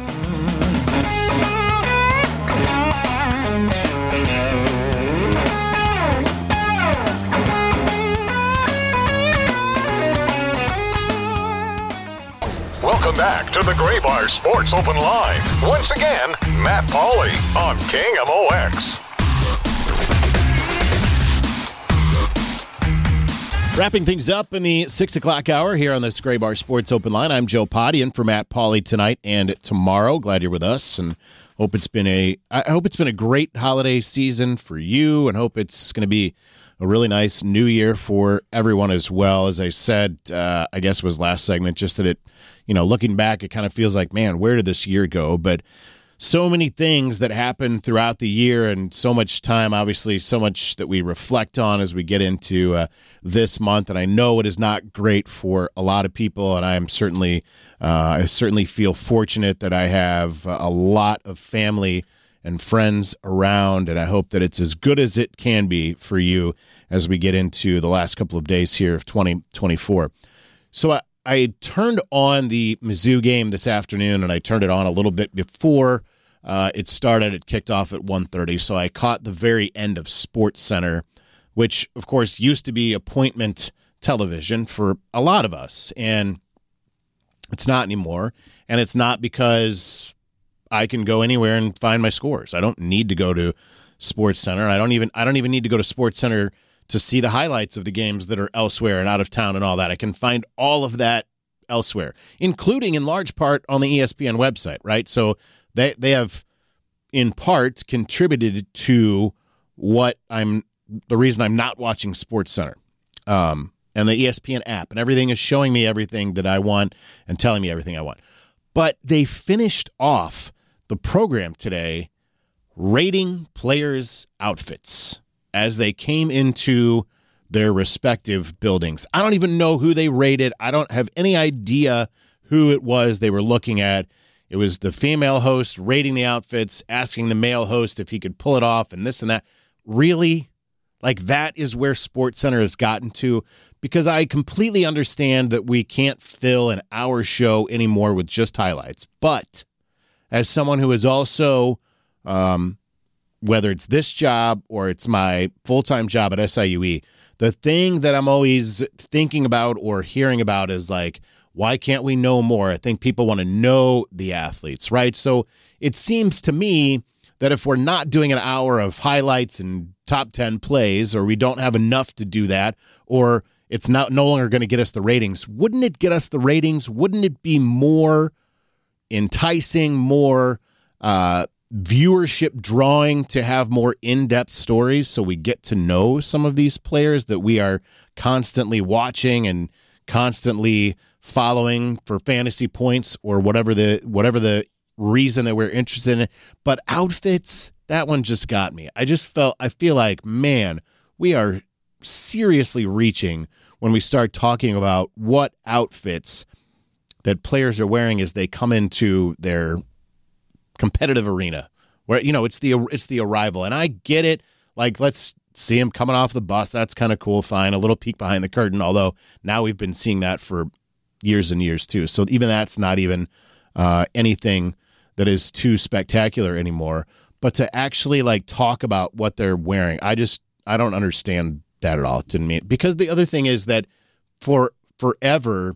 Welcome back to the Gray Bar Sports Open Line. Once again, Matt Pauley on King M O X. Wrapping things up in the six o'clock hour here on this Gray Bar Sports Open Line. I'm Joe Patti in for Matt Pauley tonight and tomorrow. Glad you're with us, and hope it's been a I hope it's been a great holiday season for you, and hope it's going to be a really nice new year for everyone as well. As I said, uh, I guess it was last segment, just that it, you know, looking back, it kind of feels like, man, where did this year go? But so many things that happen throughout the year, and so much time, obviously, so much that we reflect on as we get into uh, this month. And I know it is not great for a lot of people, and I am certainly, uh, I certainly feel fortunate that I have a lot of family and friends around, and I hope that it's as good as it can be for you as we get into the last couple of days here of twenty twenty-four. So I, I turned on the Mizzou game this afternoon, and I turned it on a little bit before uh, it started. It kicked off at one thirty, so I caught the very end of SportsCenter, which, of course, used to be appointment television for a lot of us, and it's not anymore, and it's not because I can go anywhere and find my scores. I don't need to go to Sports Center. I don't even I don't even need to go to Sports Center to see the highlights of the games that are elsewhere and out of town and all that. I can find all of that elsewhere, including in large part on the E S P N website, right? So they they have in part contributed to what I'm the reason I'm not watching Sports Center. Um, and the E S P N app and everything is showing me everything that I want and telling me everything I want. But they finished off the program today rating players' outfits as they came into their respective buildings. I don't even know who they rated. I don't have any idea who it was they were looking at. It was the female host rating the outfits, asking the male host if he could pull it off and this and that. Really? Like, that is where Sports Center has gotten to, because I completely understand that we can't fill an hour show anymore with just highlights. But as someone who is also, um, whether it's this job or it's my full-time job at S I U E, the thing that I'm always thinking about or hearing about is like, why can't we know more? I think people want to know the athletes, right? So it seems to me that if we're not doing an hour of highlights and top ten plays, or we don't have enough to do that, or it's not no longer going to get us the ratings, wouldn't it get us the ratings? Wouldn't it be more enticing, more uh, viewership drawing to have more in-depth stories so we get to know some of these players that we are constantly watching and constantly following for fantasy points or whatever the whatever the reason that we're interested in it? But outfits, that one just got me. I just felt, I feel like, man, we are seriously reaching when we start talking about what outfits that players are wearing as they come into their competitive arena, where, you know, it's the it's the arrival. And I get it. Like, let's see him coming off the bus. That's kind of cool. Fine. A little peek behind the curtain, although now we've been seeing that for years and years too. So even that's not even uh, anything that is too spectacular anymore. But to actually like talk about what they're wearing, I just, I don't understand that at all. It didn't mean, because the other thing is that for forever,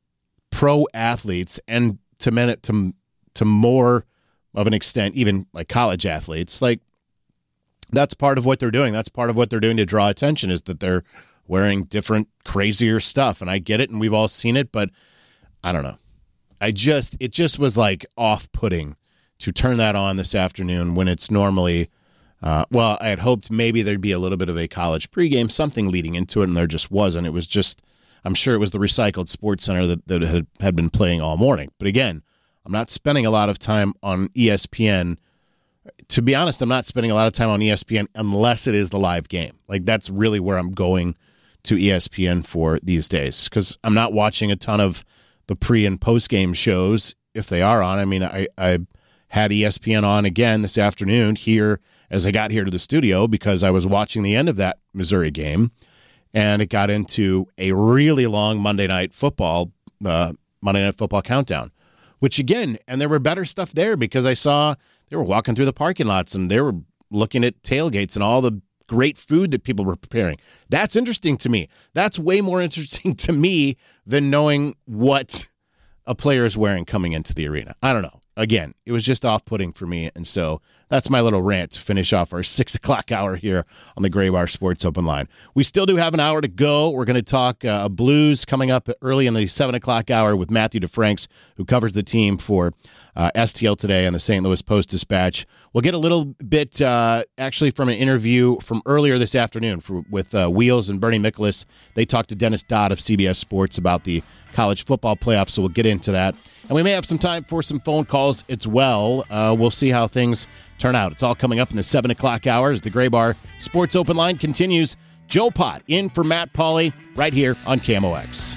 pro athletes, and to men to to more of an extent, even like college athletes, like that's part of what they're doing. That's part of what they're doing to draw attention, is that they're wearing different, crazier stuff. And I get it, and we've all seen it, but I don't know. I just, it just was like off-putting to turn that on this afternoon when it's normally, uh, well, I had hoped maybe there'd be a little bit of a college pregame, something leading into it, and there just wasn't. It was just, I'm sure it was the recycled Sports Center that, that had, had been playing all morning. But again, I'm not spending a lot of time on E S P N. To be honest, I'm not spending a lot of time on E S P N unless it is the live game. Like, that's really where I'm going to E S P N for these days, because I'm not watching a ton of the pre and post game shows if they are on. I mean, I, I had E S P N on again this afternoon here as I got here to the studio because I was watching the end of that Missouri game, and it got into a really long Monday Night Football, uh, Monday Night Football countdown, which again, and there were better stuff there because I saw they were walking through the parking lots and they were looking at tailgates and all the great food that people were preparing. That's interesting to me. That's way more interesting to me than knowing what a player is wearing coming into the arena. I don't know. Again, it was just off-putting for me, and so that's my little rant to finish off our six o'clock hour here on the Gray Bar Sports Open Line. We still do have an hour to go. We're going to talk uh, Blues coming up early in the seven o'clock hour with Matthew DeFranks, who covers the team for uh, S T L Today and the Saint Louis Post-Dispatch. We'll get a little bit, uh, actually, from an interview from earlier this afternoon for, with uh, Wheels and Bernie Michaelis. They talked to Dennis Dodd of C B S Sports about the college football playoffs, so we'll get into that. And we may have some time for some phone calls as well. Uh, we'll see how things turn out. It's all coming up in the seven o'clock hour as the Gray Bar Sports Open Line continues. Joe Pott in for Matt Pauley right here on K M O X.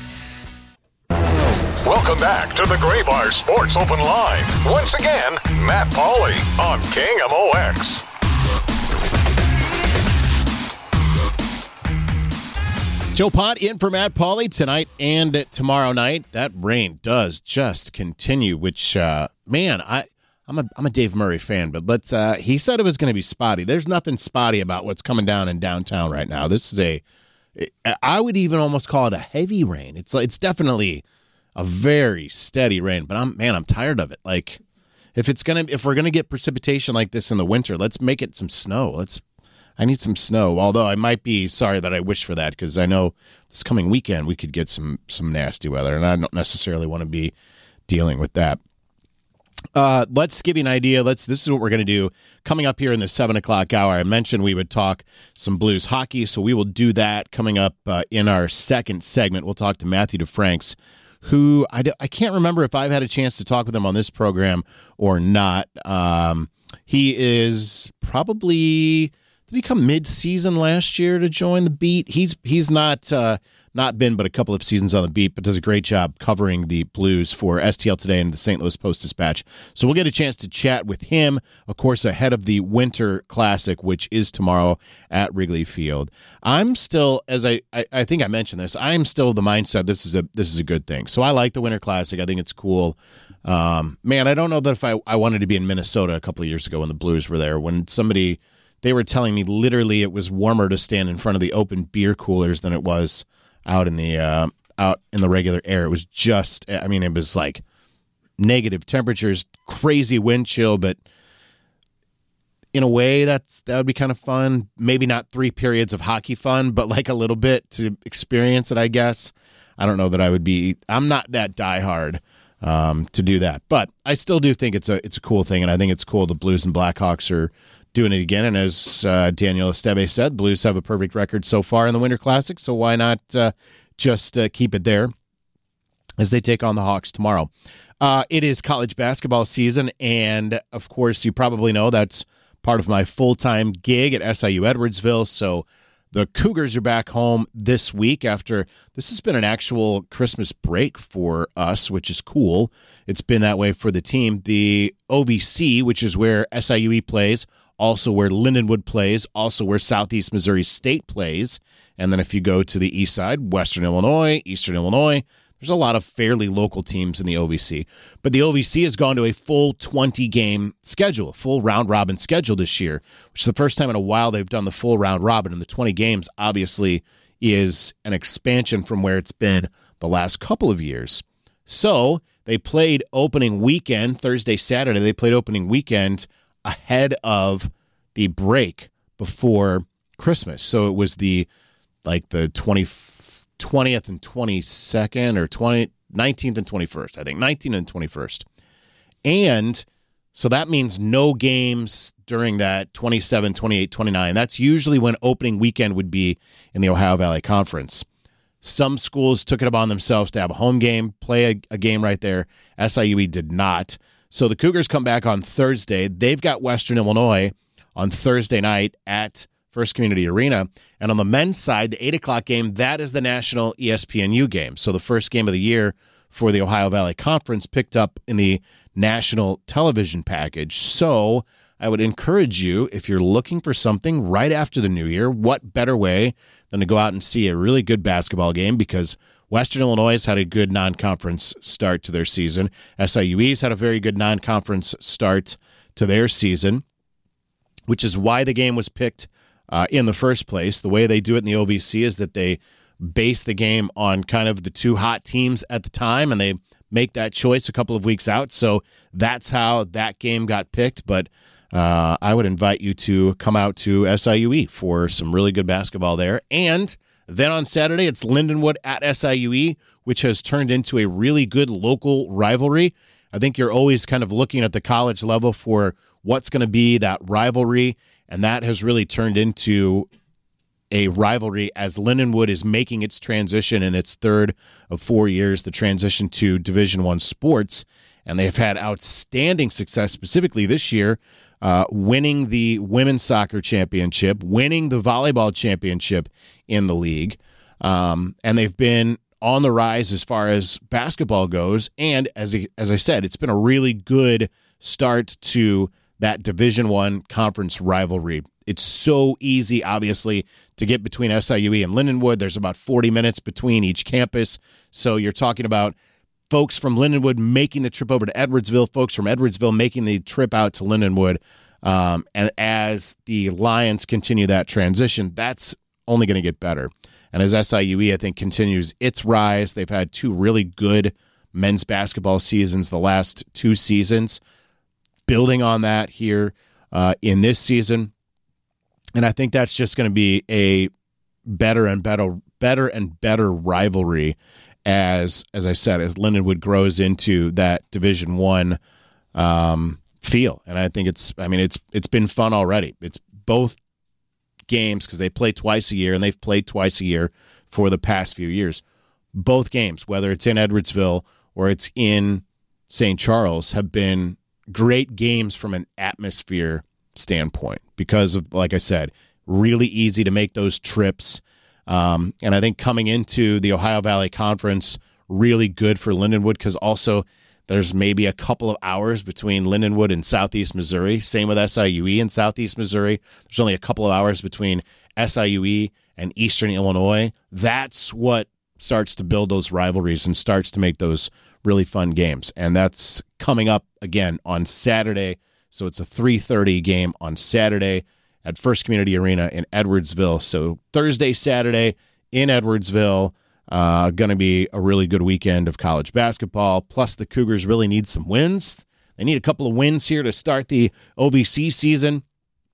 Welcome back to the Gray Bar Sports Open Line. Once again, Matt Pauley on K M O X. Joe Pott in for Matt Pauley tonight and tomorrow night. That rain does just continue, which, uh, man, I, I'm a I'm a Dave Murray fan, but let's. Uh, he said it was going to be spotty. There's nothing spotty about what's coming down in downtown right now. This is a, I would even almost call it a heavy rain. It's it's definitely a very steady rain, but I'm man, I'm tired of it. Like, If it's gonna, if we're gonna get precipitation like this in the winter, let's make it some snow. Let's. I need some snow. Although I might be sorry that I wish for that, because I know this coming weekend we could get some some nasty weather, and I don't necessarily want to be dealing with that. Uh, let's give you an idea. Let's. This is what we're going to do coming up here in the seven o'clock hour. I mentioned we would talk some Blues hockey, so we will do that coming up uh, in our second segment. We'll talk to Matthew DeFranks, who I, I can't remember if I've had a chance to talk with him on this program or not. Um, he is probably. Did he come mid-season last year to join the beat? He's he's not uh, not been but a couple of seasons on the beat, but does a great job covering the Blues for S T L Today and the Saint Louis Post-Dispatch. So we'll get a chance to chat with him, of course, ahead of the Winter Classic, which is tomorrow at Wrigley Field. I'm still, as I, I, I think I mentioned this, I'm still of the mindset this is a this is a good thing. So I like the Winter Classic. I think it's cool. Um, man, I don't know that if I, I wanted to be in Minnesota a couple of years ago when the Blues were there, when somebody... They were telling me literally it was warmer to stand in front of the open beer coolers than it was out in the uh, out in the regular air. It was just, I mean, it was like negative temperatures, crazy wind chill, but in a way that's that would be kind of fun. Maybe not three periods of hockey fun, but like a little bit to experience it, I guess. I don't know that I would be, I'm not that diehard um, to do that, but I still do think it's a it's a cool thing, and I think it's cool the Blues and Blackhawks are doing it again. And as uh, Daniel Esteve said, Blues have a perfect record so far in the Winter Classic, so why not uh, just uh, keep it there as they take on the Hawks tomorrow. Uh, it is college basketball season, and of course, you probably know that's part of my full-time gig at S I U Edwardsville, so the Cougars are back home this week after this has been an actual Christmas break for us, which is cool. It's been that way for the team. The O V C, which is where S I U E plays, also where Lindenwood plays, also where Southeast Missouri State plays. And then if you go to the east side, Western Illinois, Eastern Illinois, there's a lot of fairly local teams in the O V C. But the O V C has gone to a full twenty-game schedule, a full round-robin schedule this year, which is the first time in a while they've done the full round-robin. And the twenty games, obviously, is an expansion from where it's been the last couple of years. So they played opening weekend, Thursday, Saturday. They played opening weekend ahead of the break before Christmas. So it was the like the twentieth and twenty-second or twenty, nineteenth and twenty-first, I think, nineteenth and twenty-first. And so that means no games during that twenty-seven, twenty-eight, twenty-nine. That's usually when opening weekend would be in the Ohio Valley Conference. Some schools took it upon themselves to have a home game, play a, a game right there. S I U E did not. So the Cougars come back on Thursday. They've got Western Illinois on Thursday night at First Community Arena. And on the men's side, the eight o'clock game, that is the national E S P N U game. So the first game of the year for the Ohio Valley Conference picked up in the national television package. So I would encourage you, if you're looking for something right after the new year, what better way than to go out and see a really good basketball game, because Western Illinois has had a good non-conference start to their season. S I U E's had a very good non-conference start to their season, which is why the game was picked uh, in the first place. The way they do it in the O V C is that they base the game on kind of the two hot teams at the time, and they make that choice a couple of weeks out. So that's how that game got picked. But uh, I would invite you to come out to S I U E for some really good basketball there. And then on Saturday, it's Lindenwood at S I U E, which has turned into a really good local rivalry. I think you're always kind of looking at the college level for what's going to be that rivalry, and that has really turned into a rivalry as Lindenwood is making its transition in its third of four years, the transition to Division I sports, and they've had outstanding success, specifically this year, Uh, winning the women's soccer championship, winning the volleyball championship in the league. Um, and they've been on the rise as far as basketball goes. And as I, as I said, it's been a really good start to that Division I conference rivalry. It's so easy, obviously, to get between S I U E and Lindenwood. There's about forty minutes between each campus. So you're talking about folks from Lindenwood making the trip over to Edwardsville, folks from Edwardsville making the trip out to Lindenwood. Um, and as the Lions continue that transition, that's only going to get better. And as S I U E, I think, continues its rise, they've had two really good men's basketball seasons the last two seasons. building on that here uh, in this season. And I think that's just going to be a better and better, better and better rivalry as, as I said, as Lindenwood grows into that Division One um, feel. And I think it's, I mean, it's it's been fun already. It's both games because they play twice a year, and they've played twice a year for the past few years. Both games, whether it's in Edwardsville or it's in Saint Charles, have been great games from an atmosphere standpoint because of, like I said, really easy to make those trips. Um, and I think coming into the Ohio Valley Conference, really good for Lindenwood because also there's maybe a couple of hours between Lindenwood and Southeast Missouri. Same with S I U E in Southeast Missouri. There's only a couple of hours between S I U E and Eastern Illinois. That's what starts to build those rivalries and starts to make those really fun games. And that's coming up again on Saturday. So it's a three thirty game on Saturday at First Community Arena in Edwardsville. So Thursday, Saturday in Edwardsville. Uh, going to be a really good weekend of college basketball. Plus, the Cougars really need some wins. They need a couple of wins here to start the O V C season.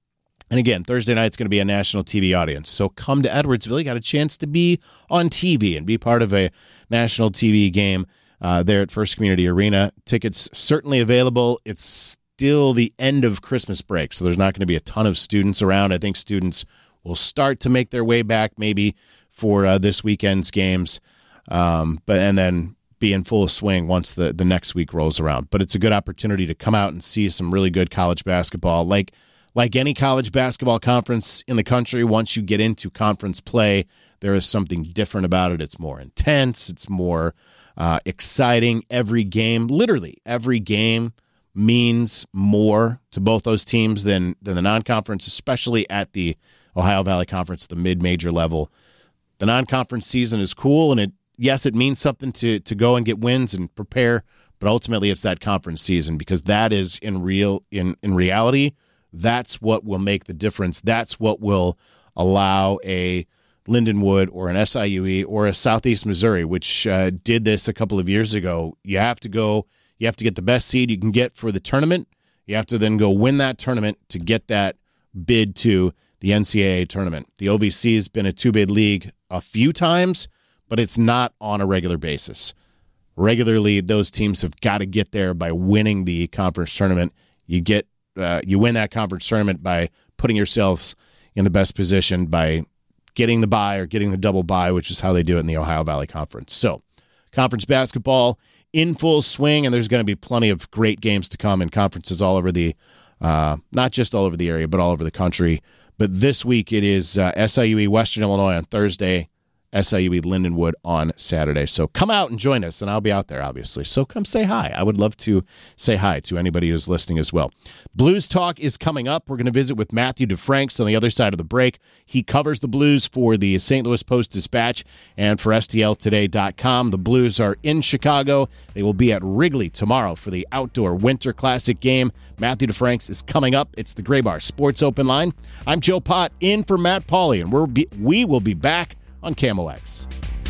And again, Thursday night's going to be a national T V audience. So come to Edwardsville. You got a chance to be on T V and be part of a national T V game uh, there at First Community Arena. Tickets certainly available. It's still the end of Christmas break, so there's not going to be a ton of students around. I think students will start to make their way back maybe for uh, this weekend's games, um, but and then be in full swing once the, the next week rolls around. But it's a good opportunity to come out and see some really good college basketball. Like like any college basketball conference in the country, once you get into conference play, there is something different about it. It's more intense. It's more uh, exciting. Every game, literally every game, means more to both those teams than than the non-conference, especially at the Ohio Valley Conference, the mid-major level. The non-conference season is cool, and it yes, it means something to to go and get wins and prepare, but ultimately it's that conference season because that is in real in, in reality, that's what will make the difference. That's what will allow a Lindenwood or an S I U E or a Southeast Missouri, which uh, did this a couple of years ago. You have to go, you have to get the best seed you can get for the tournament. You have to then go win that tournament to get that bid to the N C double A tournament. The O V C has been a two-bid league a few times, but it's not on a regular basis. Regularly, those teams have got to get there by winning the conference tournament. You get, uh, you win that conference tournament by putting yourselves in the best position by getting the bye or getting the double bye, which is how they do it in the Ohio Valley Conference. So, conference basketball in full swing, and there's going to be plenty of great games to come in conferences all over the, uh, not just all over the area, but all over the country. But this week it is uh, S I U E Western Illinois on Thursday, S I U E Lindenwood on Saturday. So come out and join us, and I'll be out there, obviously. So come say hi. I would love to say hi to anybody who's listening as well. Blues Talk is coming up. We're going to visit with Matthew DeFranks on the other side of the break. He covers the Blues for the Saint Louis Post-Dispatch and for S T L today dot com. The Blues are in Chicago. They will be at Wrigley tomorrow for the Outdoor Winter Classic game. Matthew DeFranks is coming up. It's the Graybar Sports Open Line. I'm Joe Pott in for Matt Pauley, and we're be, we will be back on K M O X.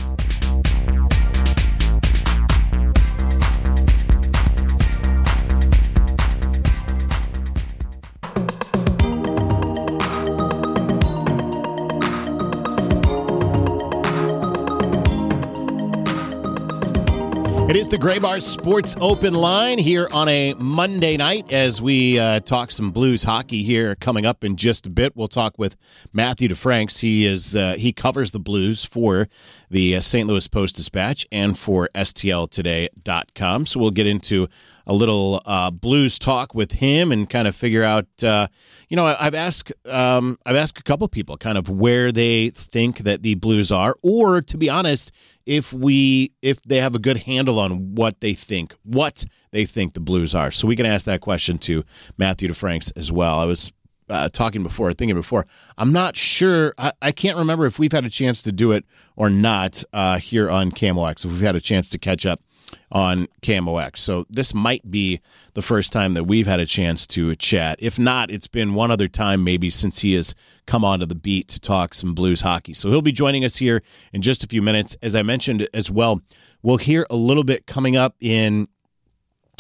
It is the Graybar Sports Open Line here on a Monday night as we uh, talk some Blues hockey here coming up in just a bit. We'll talk with Matthew DeFranks. He is uh, he covers the Blues for the uh, Saint Louis Post-Dispatch and for S T L today dot com. So we'll get into a little uh, Blues talk with him and kind of figure out, uh, you know, I've asked um, I've asked a couple people kind of where they think that the Blues are, or to be honest, if we if they have a good handle on what they think, what they think the Blues are. So we can ask that question to Matthew DeFranks as well. I was uh, talking before, thinking before. I'm not sure. I, I can't remember if we've had a chance to do it or not uh, here on K M O X, if we've had a chance to catch up on K M O X. So this might be the first time that we've had a chance to chat. If not, it's been one other time maybe since he has come onto the beat to talk some Blues hockey. So he'll be joining us here in just a few minutes. As I mentioned as well, we'll hear a little bit coming up in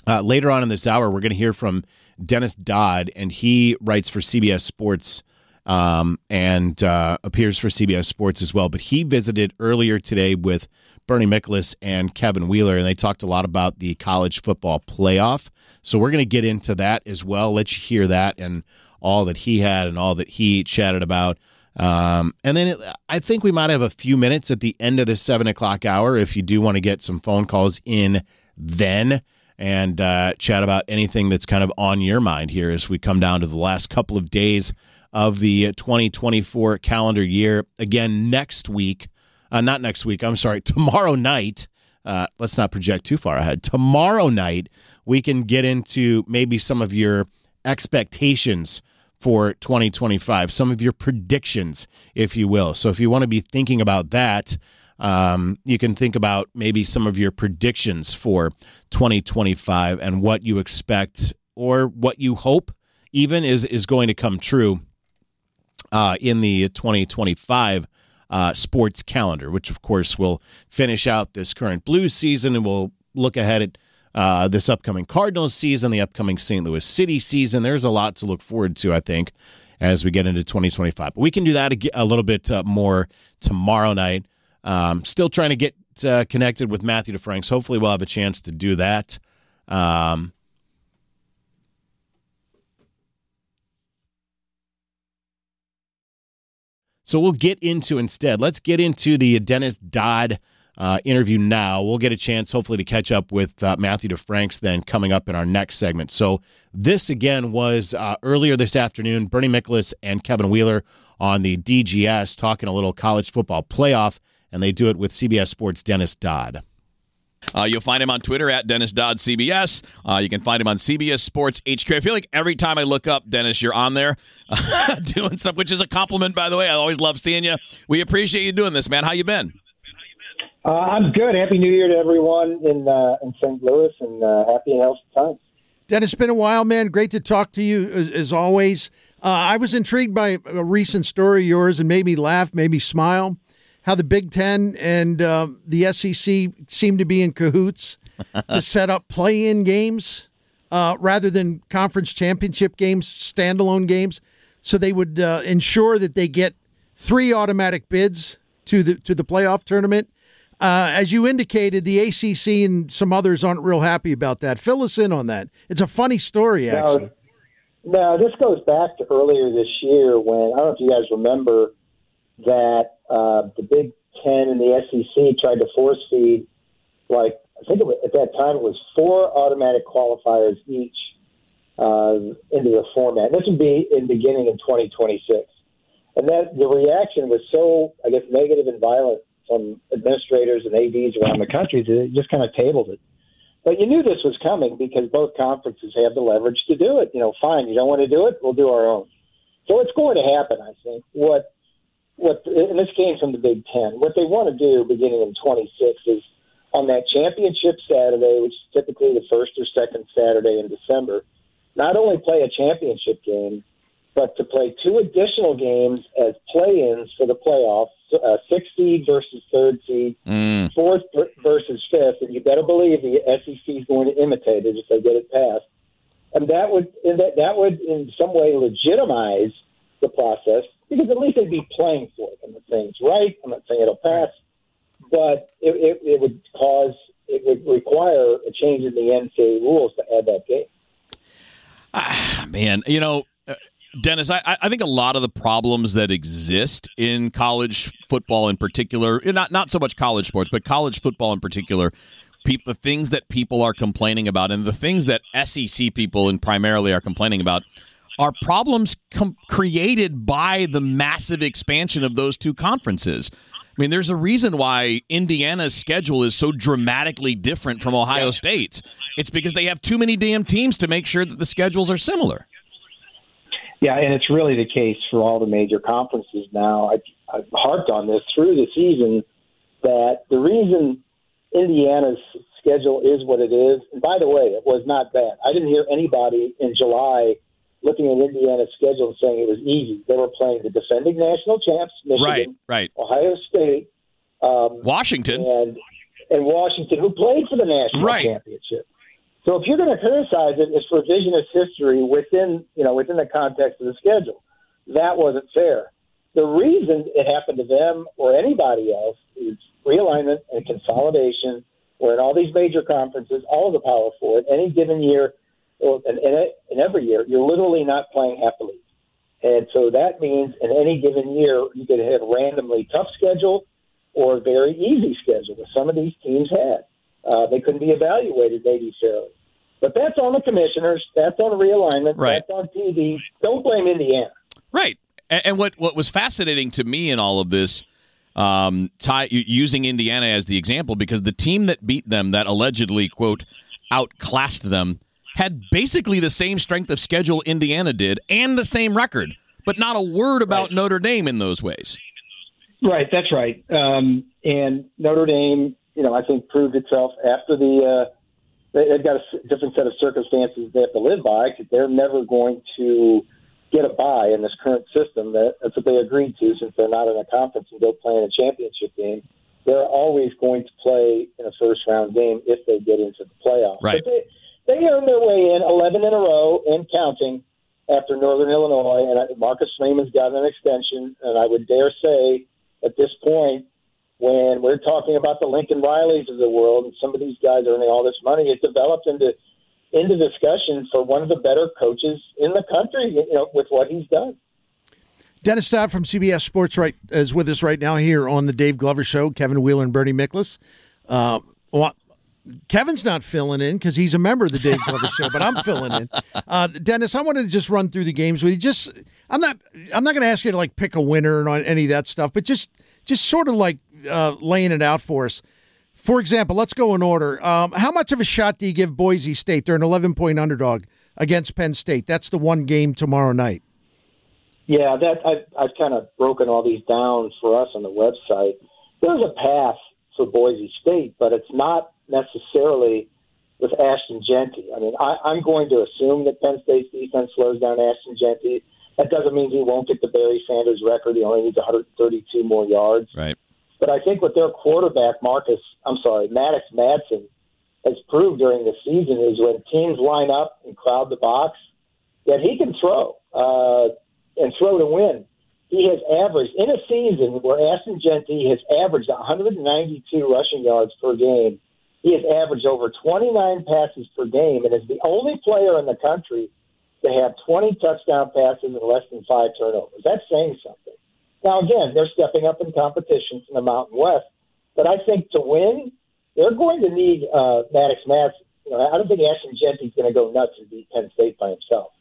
Uh, later on in this hour, we're going to hear from Dennis Dodd, and he writes for C B S Sports um, and uh, appears for C B S Sports as well. But he visited earlier today with Bernie Miklasz and Kevin Wheeler, and they talked a lot about the college football playoff. So we're going to get into that as well, let you hear that and all that he had and all that he chatted about. Um, and then it, I think we might have a few minutes at the end of the seven o'clock hour if you do want to get some phone calls in then and uh, chat about anything that's kind of on your mind here as we come down to the last couple of days of the twenty twenty-four calendar year. Again, next week, uh, not next week, I'm sorry, tomorrow night, uh, let's not project too far ahead. Tomorrow night, we can get into maybe some of your expectations for twenty twenty-five, some of your predictions, if you will. So if you want to be thinking about that, um, you can think about maybe some of your predictions for twenty twenty-five and what you expect or what you hope even is, is going to come true uh, in the twenty twenty-five uh, sports calendar, which, of course, will finish out this current Blues season, and we'll look ahead at Uh, this upcoming Cardinals season, the upcoming Saint Louis City season. There's a lot to look forward to, I think, as we get into twenty twenty-five. But we can do that a, a little bit uh, more tomorrow night. Um, still trying to get uh, connected with Matthew DeFranks. Hopefully we'll have a chance to do that. Um, so we'll get into instead. Let's get into the Dennis Dodd Uh, interview now. We'll get a chance, hopefully, to catch up with uh, Matthew DeFranks then coming up in our next segment. So this, again, was uh, earlier this afternoon, Bernie Miklasz and Kevin Wheeler on the D G S talking a little college football playoff, and they do it with C B S Sports' Dennis Dodd. Uh, you'll find him on Twitter at Dennis Dodd C B S. Uh, you can find him on C B S Sports H Q. I feel like every time I look up, Dennis, you're on there doing stuff, which is a compliment, by the way. I always love seeing you. We appreciate you doing this, man. How you been? Uh, I'm good. Happy New Year to everyone in uh, in Saint Louis, and uh, happy and healthy times. Dennis, it's been a while, man. Great to talk to you, as, as always. Uh, I was intrigued by a recent story of yours and made me laugh, made me smile, how the Big Ten and uh, the S E C seem to be in cahoots to set up play-in games uh, rather than conference championship games, standalone games, so they would uh, ensure that they get three automatic bids to the to the playoff tournament. Uh, as you indicated, the A C C and some others aren't real happy about that. Fill us in on that. It's a funny story, actually. No, no, this goes back to earlier this year when, I don't know if you guys remember, that uh, the Big Ten and the S E C tried to force feed, like, I think it was, at that time it was four automatic qualifiers each uh, into the format. This would be in beginning in twenty twenty-six. And that the reaction was so, I guess, negative and violent from administrators and A Ds around the country that it just kind of tabled it. But you knew this was coming because both conferences have the leverage to do it. You know, fine, you don't want to do it, we'll do our own. So it's going to happen, I think. What, what, and this came from the Big Ten. What they want to do beginning in twenty-six is on that championship Saturday, which is typically the first or second Saturday in December, not only play a championship game, but to play two additional games as play-ins for the playoffs, uh, sixth seed versus third seed, mm. fourth versus fifth, and you better believe the S E C is going to imitate it if they get it passed. And that would and that, that would in some way legitimize the process because at least they'd be playing for it. I'm not saying it's right. I'm not saying it'll pass, but it, it, it would cause it would require a change in the N C double A rules to add that game. Ah, man, you know. Uh, Dennis, I, I think a lot of the problems that exist in college football in particular, not not so much college sports, but college football in particular, people, the things that people are complaining about and the things that S E C people and primarily are complaining about are problems com- created by the massive expansion of those two conferences. I mean, there's a reason why Indiana's schedule is so dramatically different from Ohio State's. It's because they have too many damn teams to make sure that the schedules are similar. Yeah, and it's really the case for all the major conferences now. I, I've harped on this through the season that the reason Indiana's schedule is what it is, and by the way, it was not bad. I didn't hear anybody in July looking at Indiana's schedule and saying it was easy. They were playing the defending national champs, Michigan, right, right. Ohio State, um, Washington, and and Washington, who played for the national right. championship. So if you're going to criticize it, it's revisionist history within, you know, within the context of the schedule. That wasn't fair. The reason it happened to them or anybody else is realignment and consolidation. Where in all these major conferences, all of the Power Four, any given year, or in, in every year, you're literally not playing half the league. And so that means in any given year, you could have a randomly tough schedule or a very easy schedule that some of these teams had. Uh, they couldn't be evaluated maybe fairly. But that's on the commissioners. That's on realignment. Right. That's on T V. Don't blame Indiana. Right. And, and what, what was fascinating to me in all of this, um, tie, using Indiana as the example, because the team that beat them, that allegedly, quote, outclassed them, had basically the same strength of schedule Indiana did and the same record, but not a word about right. Notre Dame in those ways. Right, that's right. Um, and Notre Dame, you know, I think proved itself after the uh, – they've got a different set of circumstances they have to live by because they're never going to get a bye in this current system. That, that's what they agreed to since they're not in a conference and go play in a championship game. They're always going to play in a first-round game if they get into the playoffs. Right. But they, they earned their way in eleven in a row and counting after Northern Illinois, and Marcus Freeman's got an extension, and I would dare say at this point, when we're talking about the Lincoln Rileys of the world and some of these guys earning all this money, it developed into into discussion for one of the better coaches in the country, you know, with what he's done. Dennis Stott from C B S Sports right is with us right now here on the Dave Glover Show. Kevin Wheeler and Bernie Miklasz. Uh, well, Kevin's not filling in because he's a member of the Dave Glover Show, but I'm filling in. Uh, Dennis, I wanted to just run through the games with you. Just, I'm not, I'm not going to ask you to like pick a winner and on any of that stuff, but just, just sort of like uh, laying it out for us. For example, let's go in order. Um, how much of a shot do you give Boise State? They're an eleven-point underdog against Penn State. That's the one game tomorrow night. Yeah, that I've, I've kind of broken all these down for us on the website. There's a path for Boise State, but it's not necessarily with Ashton Jeanty. I mean, I, I'm going to assume that Penn State's defense slows down Ashton Jeanty. That doesn't mean he won't get the Barry Sanders record. He only needs one hundred thirty-two more yards. Right. But I think what their quarterback, Marcus, I'm sorry, Maddox Madsen, has proved during the season is when teams line up and crowd the box, that he can throw uh, and throw to win. He has averaged, in a season where Ashton Jeanty has averaged one hundred ninety-two rushing yards per game, he has averaged over twenty-nine passes per game and is the only player in the country to have twenty touchdown passes and less than five turnovers. That's saying something. Now, again, they're stepping up in competition from the Mountain West, but I think to win, they're going to need uh, Maddox Madsen. You know, I don't think Ashton Jeanty's going to go nuts and beat Penn State by himself.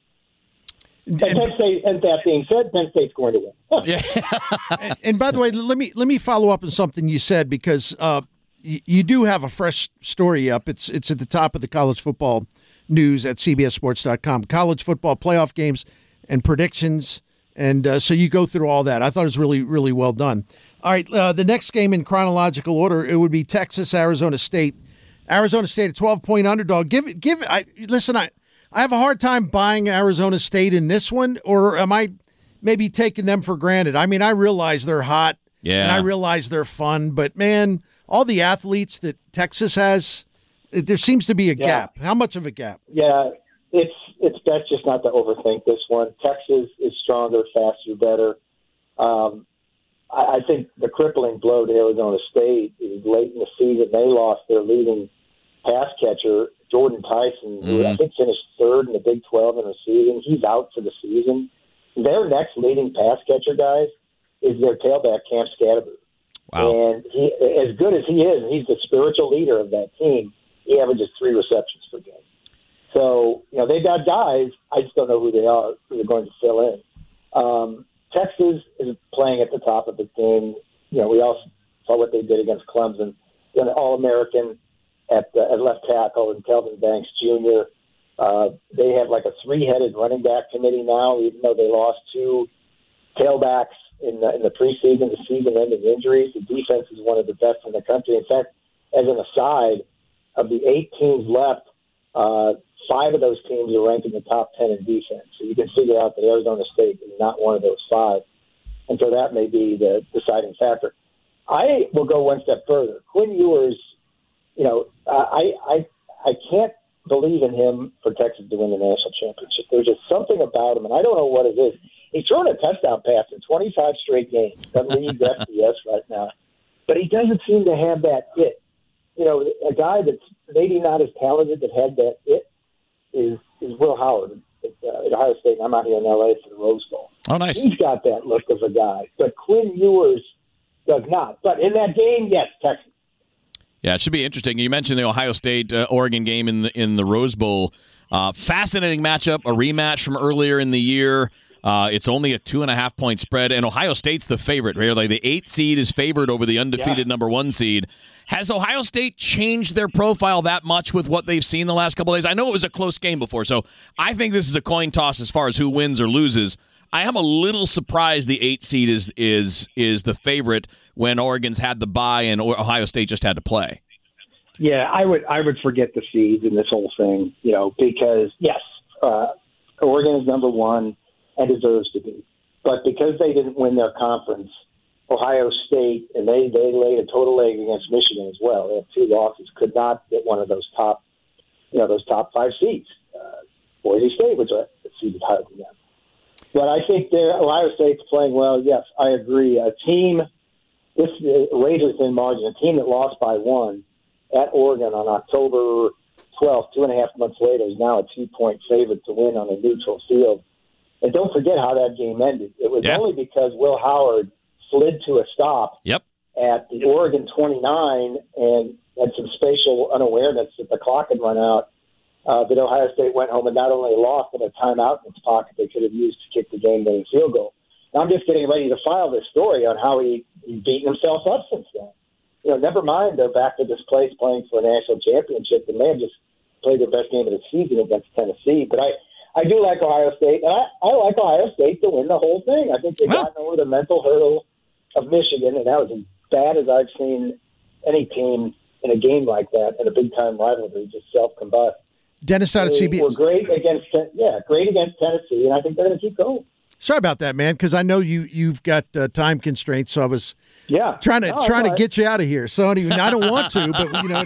And, and, Penn State, and that being said, Penn State's going to win. Yeah. and, and by the way, let me let me follow up on something you said because uh, y- you do have a fresh story up. It's it's at the top of the college football news at C B S sports dot com. College football playoff games and predictions. And uh, so you go through all that. I thought it was really, really well done. All right, uh, the next game in chronological order, it would be Texas, Arizona State. Arizona State, a twelve-point underdog. Give it, give it. I, listen, I, I have a hard time buying Arizona State in this one, or am I maybe taking them for granted? I mean, I realize they're hot, yeah, and I realize they're fun, but man, all the athletes that Texas has, there seems to be a yeah. gap. How much of a gap? Yeah, it's it's best just not to overthink this one. Texas is stronger, faster, better. Um, I, I think the crippling blow to Arizona State is late in the season. They lost their leading pass catcher, Jordan Tyson, who Mm-hmm. I think finished third in the Big twelve in receiving. He's out for the season. Their next leading pass catcher, guys, is their tailback, Cam Scatterberg. Wow. And he, as good as he is, he's the spiritual leader of that team. He averages three receptions per game. So, you know, they've got guys. I just don't know who they are, who they're going to fill in. Um, Texas is playing at the top of the game. You know, we also saw what they did against Clemson. An All-American at, uh, at left tackle and Kelvin Banks Junior Uh, they have like a three-headed running back committee now, even though they lost two tailbacks in the, in the preseason, the season-ending injuries. The defense is one of the best in the country. In fact, as an aside, of the eight teams left, uh, five of those teams are ranked in the top ten in defense. So you can figure out that Arizona State is not one of those five. And so that may be the deciding factor. I will go one step further. Quinn Ewers, you know, I I, I can't believe in him for Texas to win the national championship. There's just something about him, and I don't know what it is. He's thrown a touchdown pass in twenty-five straight games. That leads F C S right now. But he doesn't seem to have that it. You know, a guy that's maybe not as talented that had that it is, is Will Howard at, uh, at Ohio State. I'm out here in L A for the Rose Bowl. Oh, nice. He's got that look of a guy. But Quinn Ewers does not. But in that game, yes, Texas. Yeah, it should be interesting. You mentioned the Ohio State-Oregon uh, game in the, in the Rose Bowl. Uh, fascinating matchup, a rematch from earlier in the year. Uh, it's only a two and a half point spread, and Ohio State's the favorite. Right? Like the eight seed is favored over the undefeated yeah. number one seed. Has Ohio State changed their profile that much with what they've seen the last couple of days? I know it was a close game before, so I think this is a coin toss as far as who wins or loses. I am a little surprised the eight seed is is is the favorite when Oregon's had the bye and Ohio State just had to play. Yeah, I would I would forget the seeds in this whole thing, you know, because yes, uh, Oregon is number one and deserves to be, but because they didn't win their conference, Ohio State and they they laid a total egg against Michigan as well. They have two losses, could not get one of those top, you know, those top five seeds. Uh, Boise State was a seeded higher than them. But I think Ohio State's playing well. Yes, I agree. A team, this razor thin margin, a team that lost by one at Oregon on October twelfth, two and a half months later, is now a two-point favorite to win on a neutral field. And don't forget how that game ended. It was yeah. only because Will Howard slid to a stop yep. at the Oregon twenty-nine and had some spatial unawareness that the clock had run out. Uh, that Ohio State went home and not only lost, but a timeout in its pocket they could have used to kick the game-winning field goal. Now, I'm just getting ready to file this story on how he, he's beaten himself up since then. You know, never mind they're back to this place playing for a national championship, and they have just played their best game of the season against Tennessee. But I, I do like Ohio State, and I, I like Ohio State to win the whole thing. I think they've well, gotten over the mental hurdle of Michigan, and that was as bad as I've seen any team in a game like that, in a big-time rivalry, just self-combust. Dennis out at C B S. We're great against, yeah, great against Tennessee, and I think they're going to keep going. Sorry about that, man, because I know you you've got uh, time constraints, so I was yeah trying to no, trying to right. get you out of here. So I don't, even, I don't want to, but you know.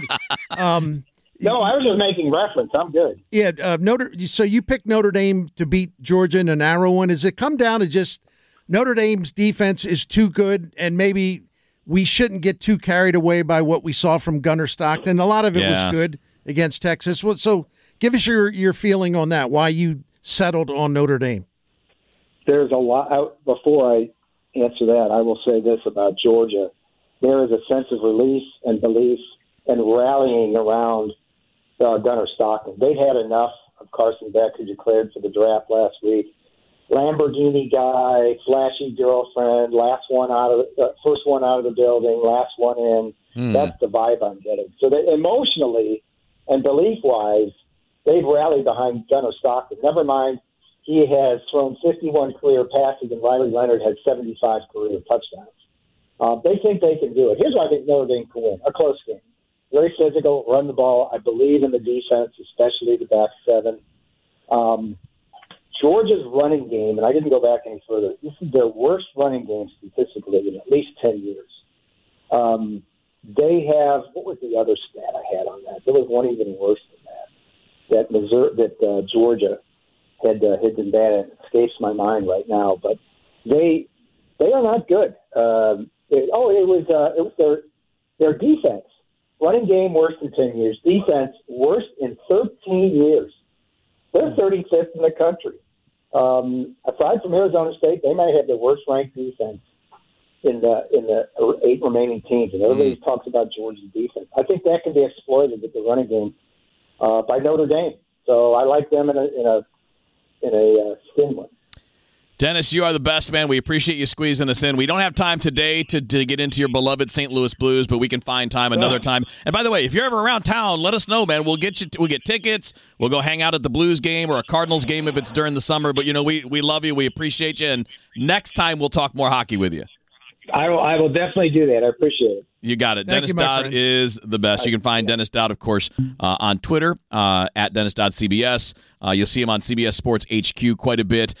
Um, no, I was just making reference. I'm good. Yeah, uh, Notre. So you picked Notre Dame to beat Georgia in a narrow one. Does it come down to just Notre Dame's defense is too good, and maybe we shouldn't get too carried away by what we saw from Gunnar Stockton? A lot of it yeah. was good against Texas. Well, so. Give us your, your feeling on that, why you settled on Notre Dame. There's a lot. Before I answer that, I will say this about Georgia. There is a sense of relief and belief and rallying around uh, Gunnar Stockton. They've had enough of Carson Beck, who declared for the draft last week. Lamborghini guy, flashy girlfriend, last one out of the, uh, first one out of the building, last one in. Mm. That's the vibe I'm getting. So they, emotionally and belief-wise, they've rallied behind Gunnar Stockton. Never mind, he has thrown fifty-one career passes, and Riley Leonard has seventy-five career touchdowns. Uh, they think they can do it. Here's why I think Notre Dame can win. A close game. Very physical, run the ball. I believe in the defense, especially the back seven. Um, Georgia's running game, and I didn't go back any further, this is their worst running game statistically in at least ten years. Um, they have, what was the other stat I had on that? There was one even worse than that. That Missouri, that uh, Georgia had uh, had been bad. It escapes my mind right now, but they they are not good. Um, it, oh, it was uh, it was their their defense. Running game worse in ten years. Defense worse in thirteen years. They're thirty-fifth in the country. Um, aside from Arizona State, they might have the worst ranked defense in the in the eight remaining teams. And everybody mm. talks about Georgia's defense. I think that can be exploited with the running game. Uh, by Notre Dame, so I like them in a in a in a uh, spin one. Dennis, you are the best, man. We appreciate you squeezing us in. We don't have time today to, to get into your beloved Saint Louis Blues, but we can find time another time. And by the way, if you're ever around town, let us know, man. We'll get you. We'll get tickets. We'll go hang out at the Blues game or a Cardinals game if it's during the summer. But you know, we we love you. We appreciate you. And next time we'll talk more hockey with you. I will, I will definitely do that. I appreciate it. You got it. Thank Dennis you, Dodd friend. is the best. You can find Dennis Dodd, of course, uh, on Twitter, uh, at Dennis Dodd C B S. Uh, you'll see him on C B S Sports H Q quite a bit.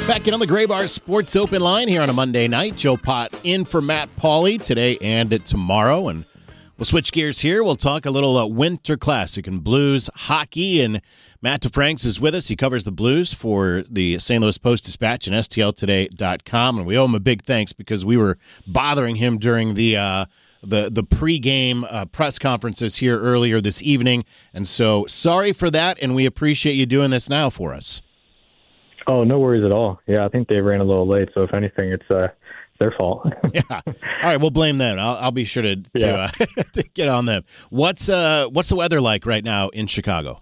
Back in on the Gray Bar Sports Open Line here on a Monday night. Joe Pott in for Matt Pauley today and tomorrow. And we'll switch gears here. We'll talk a little uh, Winter Classic and Blues hockey. And Matt DeFranks is with us. He covers the Blues for the Saint Louis Post-Dispatch and S T L today dot com. And we owe him a big thanks because we were bothering him during the uh, the, the pregame uh, press conferences here earlier this evening. And so sorry for that, and we appreciate you doing this now for us. Oh, no worries at all. Yeah, I think they ran a little late, so if anything, it's uh, their fault. Yeah. All right, we'll blame them. I'll, I'll be sure to to, Yeah. uh, to get on them. What's uh what's the weather like right now in Chicago?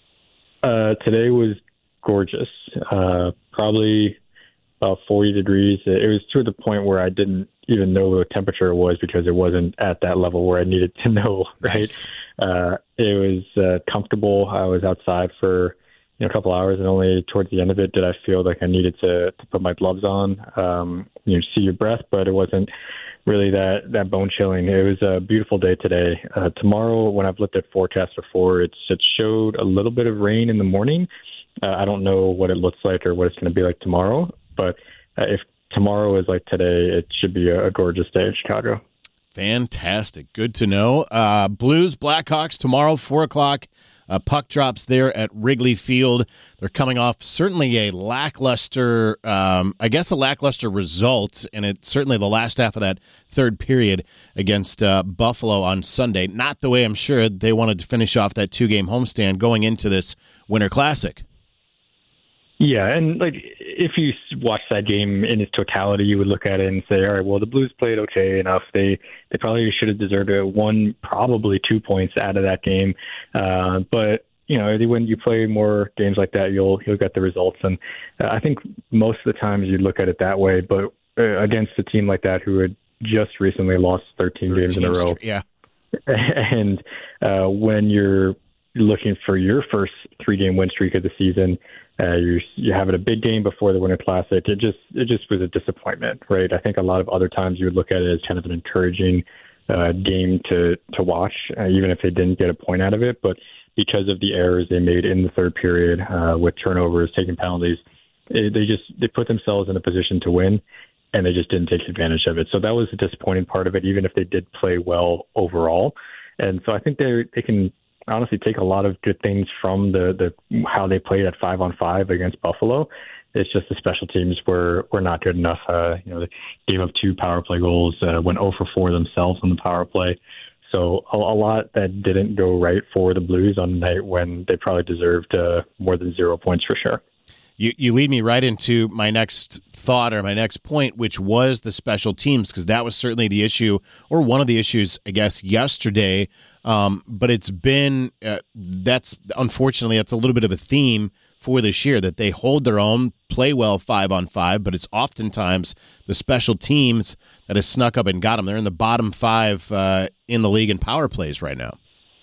Uh, today was gorgeous. Uh, probably about forty degrees. It was to the point where I didn't even know what temperature it was because it wasn't at that level where I needed to know, right? Nice. Uh, it was uh, comfortable. I was outside for you know, a couple hours, and only towards the end of it did I feel like I needed to, to put my gloves on, um, you know, see your breath, but it wasn't really that, that bone chilling. It was a beautiful day today. Uh, tomorrow, when I've looked at forecasts before, it's, it showed a little bit of rain in the morning. Uh, I don't know what it looks like or what it's going to be like tomorrow, but uh, if tomorrow is like today, it should be a, a gorgeous day in Chicago. Fantastic. Good to know. Uh, Blues, Blackhawks tomorrow, four o'clock. Uh, puck drops there at Wrigley Field. They're coming off certainly a lackluster, um, I guess a lackluster result, and it's certainly the last half of that third period against uh, Buffalo on Sunday. Not the way I'm sure they wanted to finish off that two-game homestand going into this Winter Classic. Yeah, and like if you watch that game in its totality, you would look at it and say, all right, well, the Blues played okay enough. They they probably should have deserved a one, probably two points out of that game. Uh, but you know, when you play more games like that, you'll you'll get the results. And uh, I think most of the times you look at it that way. But uh, against a team like that who had just recently lost thirteen, thirteen games in a row, yeah, and uh, when you're looking for your first three-game win streak of the season. Uh, you're, you're having a big game before the Winter Classic. It just it just was a disappointment, right? I think a lot of other times you would look at it as kind of an encouraging uh, game to to watch, uh, even if they didn't get a point out of it. But because of the errors they made in the third period uh, with turnovers, taking penalties, it, they just they put themselves in a position to win, and they just didn't take advantage of it. So that was the disappointing part of it, even if they did play well overall. And so I think they they can honestly take a lot of good things from the, the how they played at five on five against Buffalo. It's just the special teams were, were not good enough. Uh, you know, they gave up two power play goals, uh, went zero for four themselves on the power play. So a, a lot that didn't go right for the Blues on the night when they probably deserved uh, more than zero points for sure. You you lead me right into my next thought or my next point, which was the special teams, because that was certainly the issue, or one of the issues, I guess, yesterday. Um, but it's been, uh, that's unfortunately, that's a little bit of a theme for this year, that they hold their own, play well five on five, but it's oftentimes the special teams that has snuck up and got them. They're in the bottom five uh, in the league in power plays right now.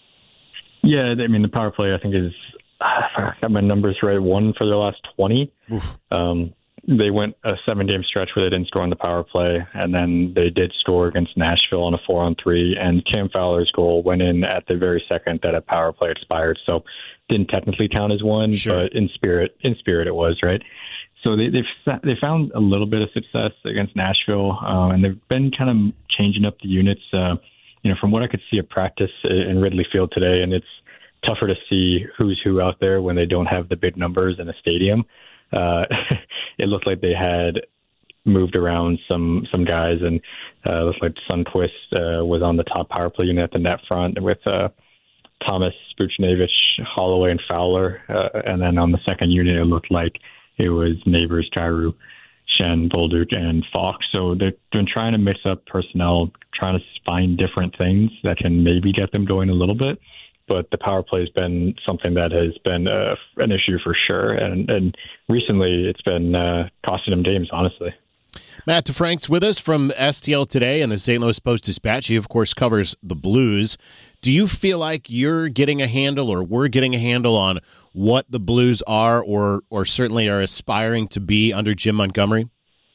Yeah, I mean, the power play, I think, is, I got my numbers right, one for their last twenty. Um, they went a seven-game stretch where they didn't score on the power play, and then they did score against Nashville on a four on three, and Cam Fowler's goal went in at the very second that a power play expired, so didn't technically count as one, sure. but in spirit, in spirit it was, right? So they, they've they found a little bit of success against Nashville, uh, and they've been kind of changing up the units. Uh, you know, from what I could see at practice in Wrigley Field today, and it's tougher to see who's who out there when they don't have the big numbers in a stadium. Uh, it looked like they had moved around some some guys, and uh, it looked like Sundqvist uh, was on the top power play unit at the net front with uh, Thomas, Buchnevich, Holloway, and Fowler. Uh, and then on the second unit, it looked like it was Neighbors, Giroux, Shen, Bolduc, and Fox. So they've been trying to mix up personnel, trying to find different things that can maybe get them going a little bit. But the power play has been something that has been uh, an issue for sure. And, and recently it's been uh, costing them games, honestly. Matt DeFranks with us from S T L Today and the Saint Louis Post-Dispatch. He, of course, covers the Blues. Do you feel like you're getting a handle, or we're getting a handle on what the Blues are, or or certainly are aspiring to be under Jim Montgomery?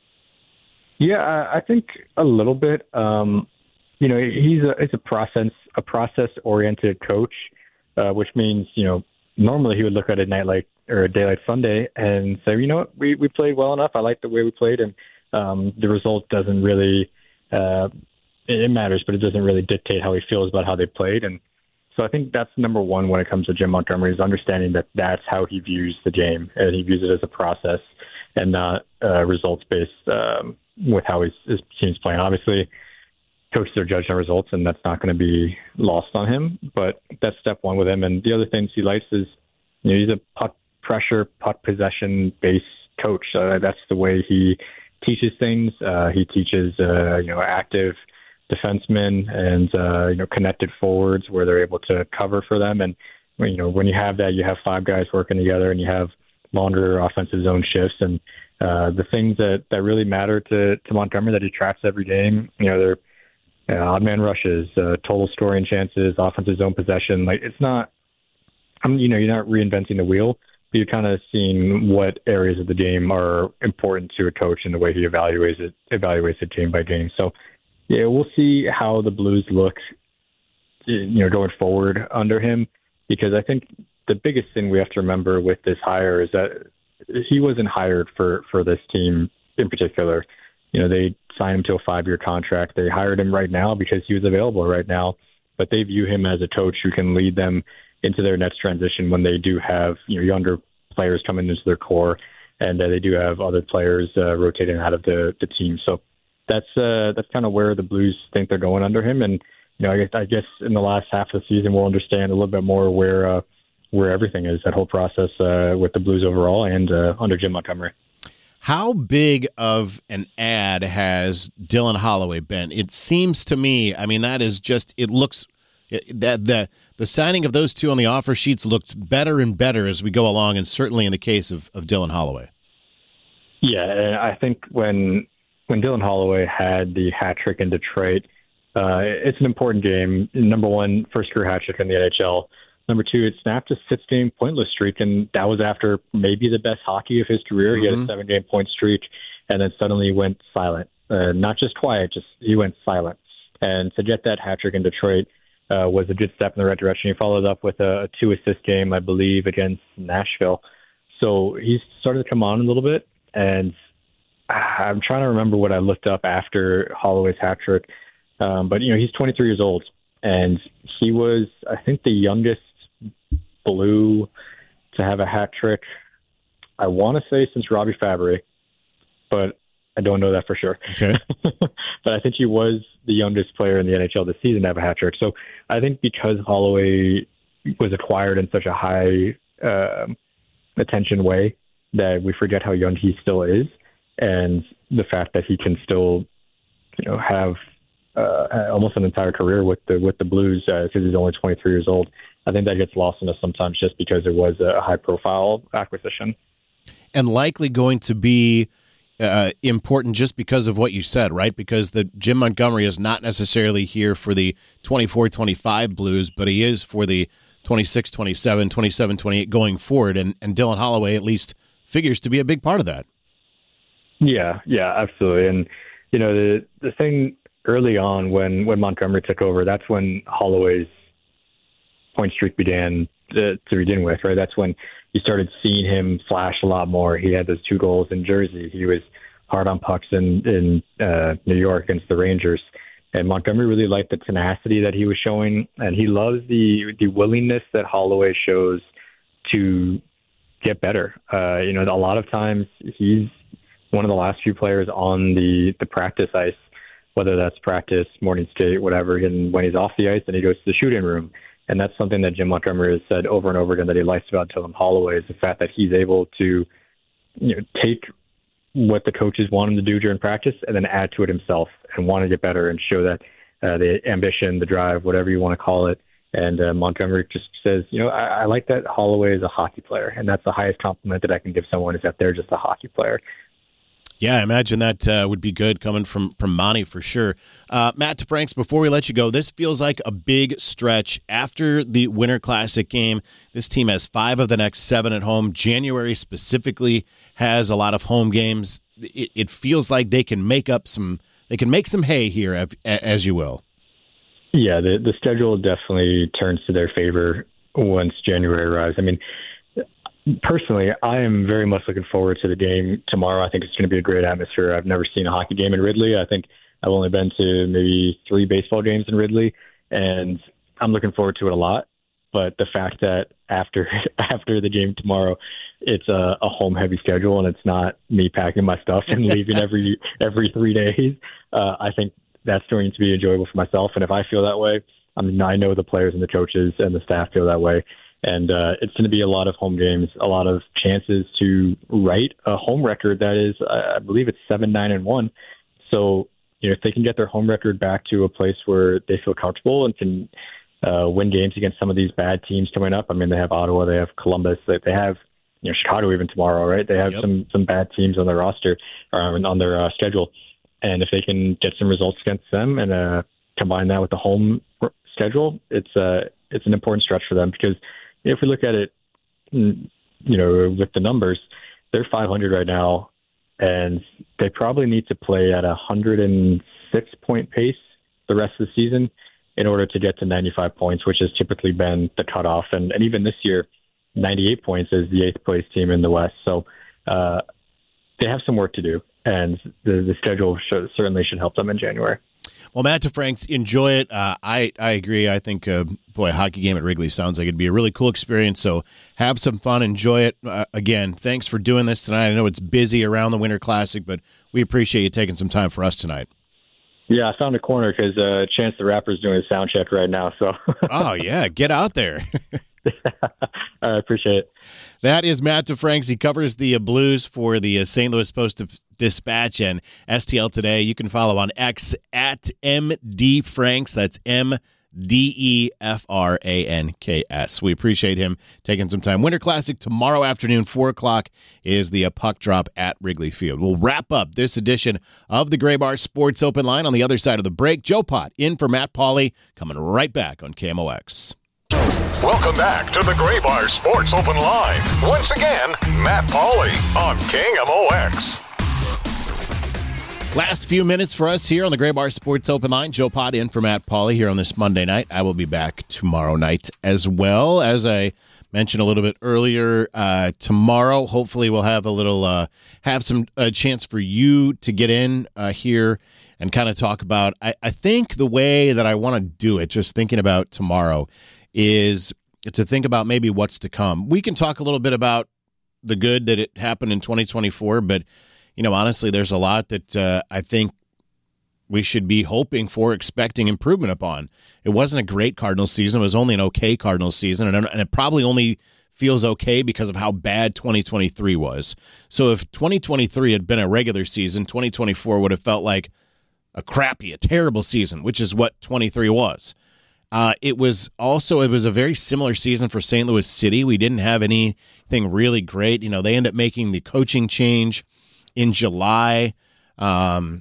Yeah, I think a little bit. Um, you know, he's a it's a process a process oriented coach, uh, which means you know normally he would look at a night like or a day like Sunday and say, you know what, we, we played well enough. I like the way we played, and um, the result doesn't really uh, it matters, but it doesn't really dictate how he feels about how they played. And so I think that's number one when it comes to Jim Montgomery, is understanding that that's how he views the game, and he views it as a process and not uh, results-based um, with how his, his team's playing. Obviously, coaches are judged on results, and that's not going to be lost on him, but that's step one with him. And the other things he likes is, you know, he's a puck pressure, puck possession-based coach. Uh, that's the way he teaches things. Uh, he teaches, uh, you know, active defensemen and, uh, you know, connected forwards where they're able to cover for them. And, you know, when you have that, you have five guys working together and you have longer offensive zone shifts. And uh, the things that, that really matter to, to Montgomery that he tracks every game, you know, they're uh, odd man rushes, uh, total scoring chances, offensive zone possession. Like, it's not, I mean, you know, you're not reinventing the wheel, but you're kind of seeing what areas of the game are important to a coach and the way he evaluates it, evaluates it game by game. So, yeah, we'll see how the Blues look, you know, going forward under him, because I think the biggest thing we have to remember with this hire is that he wasn't hired for, for this team in particular. You know, they signed him to a five-year contract. They hired him right now because he was available right now, but they view him as a coach who can lead them into their next transition when they do have, you know, younger players coming into their core, and uh, they do have other players uh, rotating out of the, the team. So that's uh, that's kind of where the Blues think they're going under him. And, you know, I guess, I guess in the last half of the season, we'll understand a little bit more where uh, where everything is, that whole process uh, with the Blues overall and uh, under Jim Montgomery. How big of an ad has Dylan Holloway been? It seems to me, I mean, that is just, it looks, that the the signing of those two on the offer sheets looked better and better as we go along, and certainly in the case of, of Dylan Holloway. Yeah, and I think when when Dylan Holloway had the hat trick in Detroit, uh, it's an important game. Number one, first career hat trick in the N H L. Number two, it snapped a six-game pointless streak, and that was after maybe the best hockey of his career. Mm-hmm. He had a seven-game point streak, and then suddenly went silent. Uh, not just quiet, just he went silent. And to get that hat trick in Detroit uh, was a good step in the right direction. He followed up with a, a two-assist game, I believe, against Nashville. So he's started to come on a little bit, and I'm trying to remember what I looked up after Holloway's hat trick. Um, but, you know, he's twenty-three years old, and he was, I think, the youngest Blue to have a hat trick, I want to say, since Robbie Fabry, but I don't know that for sure. Okay. But I think he was the youngest player in the N H L this season to have a hat trick. So I think because Holloway was acquired in such a high uh, attention way that we forget how young he still is, and the fact that he can still, you know, have uh, almost an entire career with the with the Blues because uh, he's only twenty-three years old. I think that gets lost in us sometimes just because it was a high-profile acquisition. And likely going to be uh, important just because of what you said, right? Because the Jim Montgomery is not necessarily here for the twenty-four twenty-five Blues, but he is for the twenty-six twenty-seven, twenty-seven twenty-eight going forward. And, and Dylan Holloway at least figures to be a big part of that. Yeah, yeah, absolutely. And, you know, the the thing early on when, when Montgomery took over, that's when Holloway's point streak began to, to begin with, right? That's when you started seeing him flash a lot more. He had those two goals in Jersey. He was hard on pucks in, in uh, New York against the Rangers. And Montgomery really liked the tenacity that he was showing, and he loves the the willingness that Holloway shows to get better. Uh, you know, a lot of times he's one of the last few players on the, the practice ice, whether that's practice, morning skate, whatever. And when he's off the ice, then he goes to the shooting room. And that's something that Jim Montgomery has said over and over again that he likes about Dylan Holloway, is the fact that he's able to, you know, take what the coaches want him to do during practice and then add to it himself and want to get better and show that uh, the ambition, the drive, whatever you want to call it. And uh, Montgomery just says, you know, I, I like that Holloway is a hockey player, and that's the highest compliment that I can give someone, is that they're just a hockey player. Yeah, I imagine that uh, would be good coming from, from Monty for sure. Uh, Matt DeFranks, before we let you go, this feels like a big stretch. After the Winter Classic game, this team has five of the next seven at home. January specifically has a lot of home games. It, it feels like they can make up some, they can make some hay here, as, as you will. Yeah, the, the schedule definitely turns to their favor once January arrives. I mean, personally, I am very much looking forward to the game tomorrow. I think it's going to be a great atmosphere. I've never seen a hockey game in Ridley. I think I've only been to maybe three baseball games in Ridley, and I'm looking forward to it a lot. But the fact that after after the game tomorrow, it's a, a home heavy schedule, and it's not me packing my stuff and leaving every every three days, uh, I think that's going to be enjoyable for myself. And if I feel that way, I mean, I know the players and the coaches and the staff feel that way. And uh, it's going to be a lot of home games, a lot of chances to write a home record that is, I believe it's seven, nine, and one. So, you know, if they can get their home record back to a place where they feel comfortable and can uh, win games against some of these bad teams coming up. I mean, they have Ottawa, they have Columbus, they, they have, you know, Chicago even tomorrow, right? They have yep. some some bad teams on their roster or on their uh, schedule. And if they can get some results against them and uh, combine that with the home schedule, it's uh, it's an important stretch for them because if we look at it, you know, with the numbers, they're five hundred right now, and they probably need to play at a one hundred six point pace the rest of the season in order to get to ninety-five points, which has typically been the cutoff. And, and even this year, ninety-eight points is the eighth place team in the West. So uh, they have some work to do, and the, the schedule should, certainly should help them in January. Well, Matt DeFranks, enjoy it. Uh, I, I agree. I think, uh, boy, a hockey game at Wrigley sounds like it'd be a really cool experience. So have some fun. Enjoy it. Uh, again, thanks for doing this tonight. I know it's busy around the Winter Classic, but we appreciate you taking some time for us tonight. Yeah, I found a corner because uh, Chance the Rapper's doing a sound check right now. So. Oh, yeah. Get out there. I appreciate it. That is Matt DeFranks. He covers the uh, Blues for the uh, Saint Louis Post-Dispatch and S T L Today. You can follow on X at M D Franks. That's M D E F R A N K S. We appreciate him taking some time. Winter Classic tomorrow afternoon, four o'clock, is the uh, puck drop at Wrigley Field. We'll wrap up this edition of the Gray Bar Sports Open Line on the other side of the break. Joe Pott in for Matt Pauley, coming right back on K M O X. Welcome back to the Gray Bar Sports Open Line. Once again, Matt Pauley on K M O X. Last few minutes for us here on the Gray Bar Sports Open Line. Joe Pott in for Matt Pauley here on this Monday night. I will be back tomorrow night as well. As I mentioned a little bit earlier, uh, tomorrow hopefully we'll have a little, uh, have some uh, chance for you to get in uh, here and kind of talk about, I, I think the way that I want to do it, just thinking about tomorrow, is to think about maybe what's to come. We can talk a little bit about the good that it happened in twenty twenty-four, but, you know, honestly, there's a lot that uh, I think we should be hoping for, expecting improvement upon. It wasn't a great Cardinals season. It was only an okay Cardinals season, and, and it probably only feels okay because of how bad twenty twenty-three was. So if twenty twenty-three had been a regular season, twenty twenty-four would have felt like a crappy, a terrible season, which is what twenty-three was. Uh, it was also, it was a very similar season for Saint Louis City. We didn't have anything really great. You know, they ended up making the coaching change in July. Um,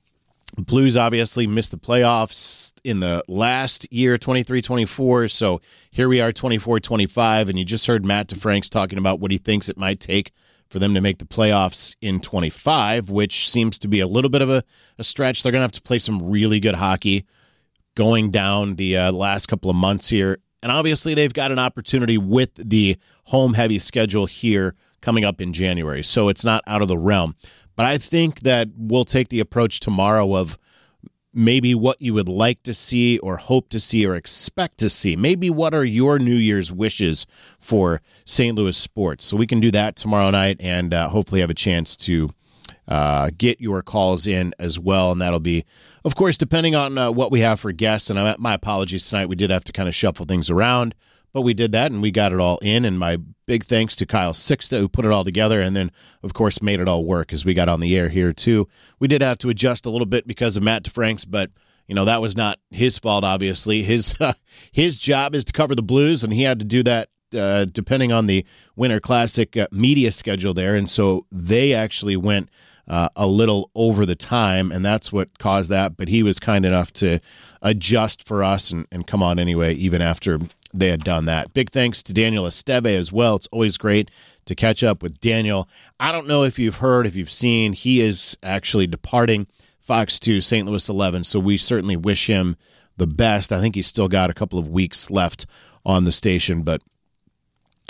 Blues obviously missed the playoffs in the last year, twenty-three twenty-four. So here we are, twenty-four twenty-five, and you just heard Matt DeFranks talking about what he thinks it might take for them to make the playoffs in twenty-five, which seems to be a little bit of a, a stretch. They're going to have to play some really good hockey going down the uh, last couple of months here. And obviously they've got an opportunity with the home-heavy schedule here coming up in January, so it's not out of the realm. But I think that we'll take the approach tomorrow of maybe what you would like to see or hope to see or expect to see. Maybe what are your New Year's wishes for Saint Louis sports? So we can do that tomorrow night and uh, hopefully have a chance to Uh, get your calls in as well, and that'll be, of course, depending on uh, what we have for guests. And I, my apologies tonight, we did have to kind of shuffle things around, but we did that, and we got it all in, and my big thanks to Kyle Sixta, who put it all together, and then, of course, made it all work as we got on the air here, too. We did have to adjust a little bit because of Matt DeFranks, but, you know, that was not his fault, obviously. His, uh, his job is to cover the Blues, and he had to do that uh, depending on the Winter Classic uh, media schedule there, and so they actually went Uh, a little over the time, and that's what caused that. But he was kind enough to adjust for us and, and come on anyway, even after they had done that. Big thanks to Daniel Esteve as well. It's always great to catch up with Daniel. I don't know if you've heard, if you've seen, he is actually departing Fox two, Saint Louis eleven, so we certainly wish him the best. I think he's still got a couple of weeks left on the station, but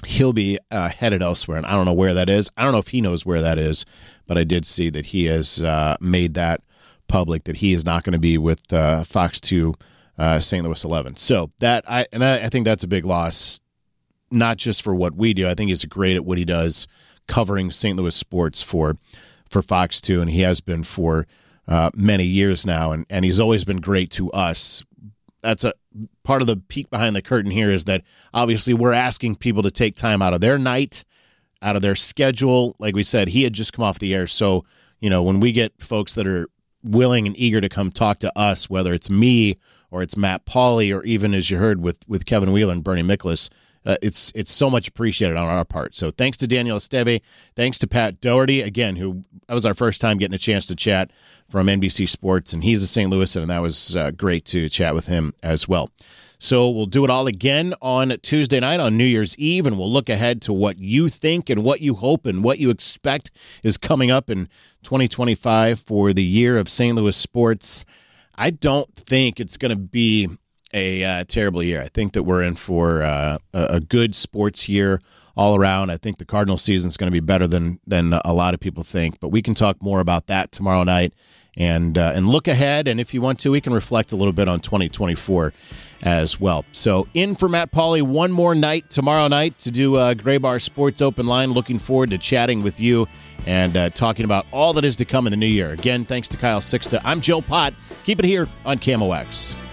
he'll be uh, headed elsewhere, and I don't know where that is. I don't know if he knows where that is, but I did see that he has uh, made that public, that he is not going to be with uh, Fox two uh, Saint Louis eleven. So that I and I, I think that's a big loss, not just for what we do. I think he's great at what he does, covering Saint Louis sports for for Fox two, and he has been for uh, many years now, and, and he's always been great to us. That's a part of the peek behind the curtain here, is that obviously we're asking people to take time out of their night, out of their schedule. Like we said, he had just come off the air. So, you know, when we get folks that are willing and eager to come talk to us, whether it's me or it's Matt Pauley, or even, as you heard, with, with Kevin Wheeler and Bernie Miklasz, uh, it's it's so much appreciated on our part. So thanks to Daniel Esteve. Thanks to Pat Doherty, again, who that was our first time getting a chance to chat from N B C Sports, and he's a Saint Louisan, and that was uh, great to chat with him as well. So we'll do it all again on Tuesday night, on New Year's Eve, and we'll look ahead to what you think and what you hope and what you expect is coming up in twenty twenty-five for the year of Saint Louis sports. I don't think it's going to be a uh, terrible year. I think that we're in for uh, a good sports year all around. I think the Cardinal season is going to be better than than a lot of people think, but we can talk more about that tomorrow night and uh, and look ahead. And if you want to, we can reflect a little bit on twenty twenty-four as well. So in for Matt Pauley one more night tomorrow night to do uh, Gray Bar Sports Open Line. Looking forward to chatting with you and uh, talking about all that is to come in the new year. Again, thanks to Kyle Sixta. I'm Joe Pott. Keep it here on K M O X.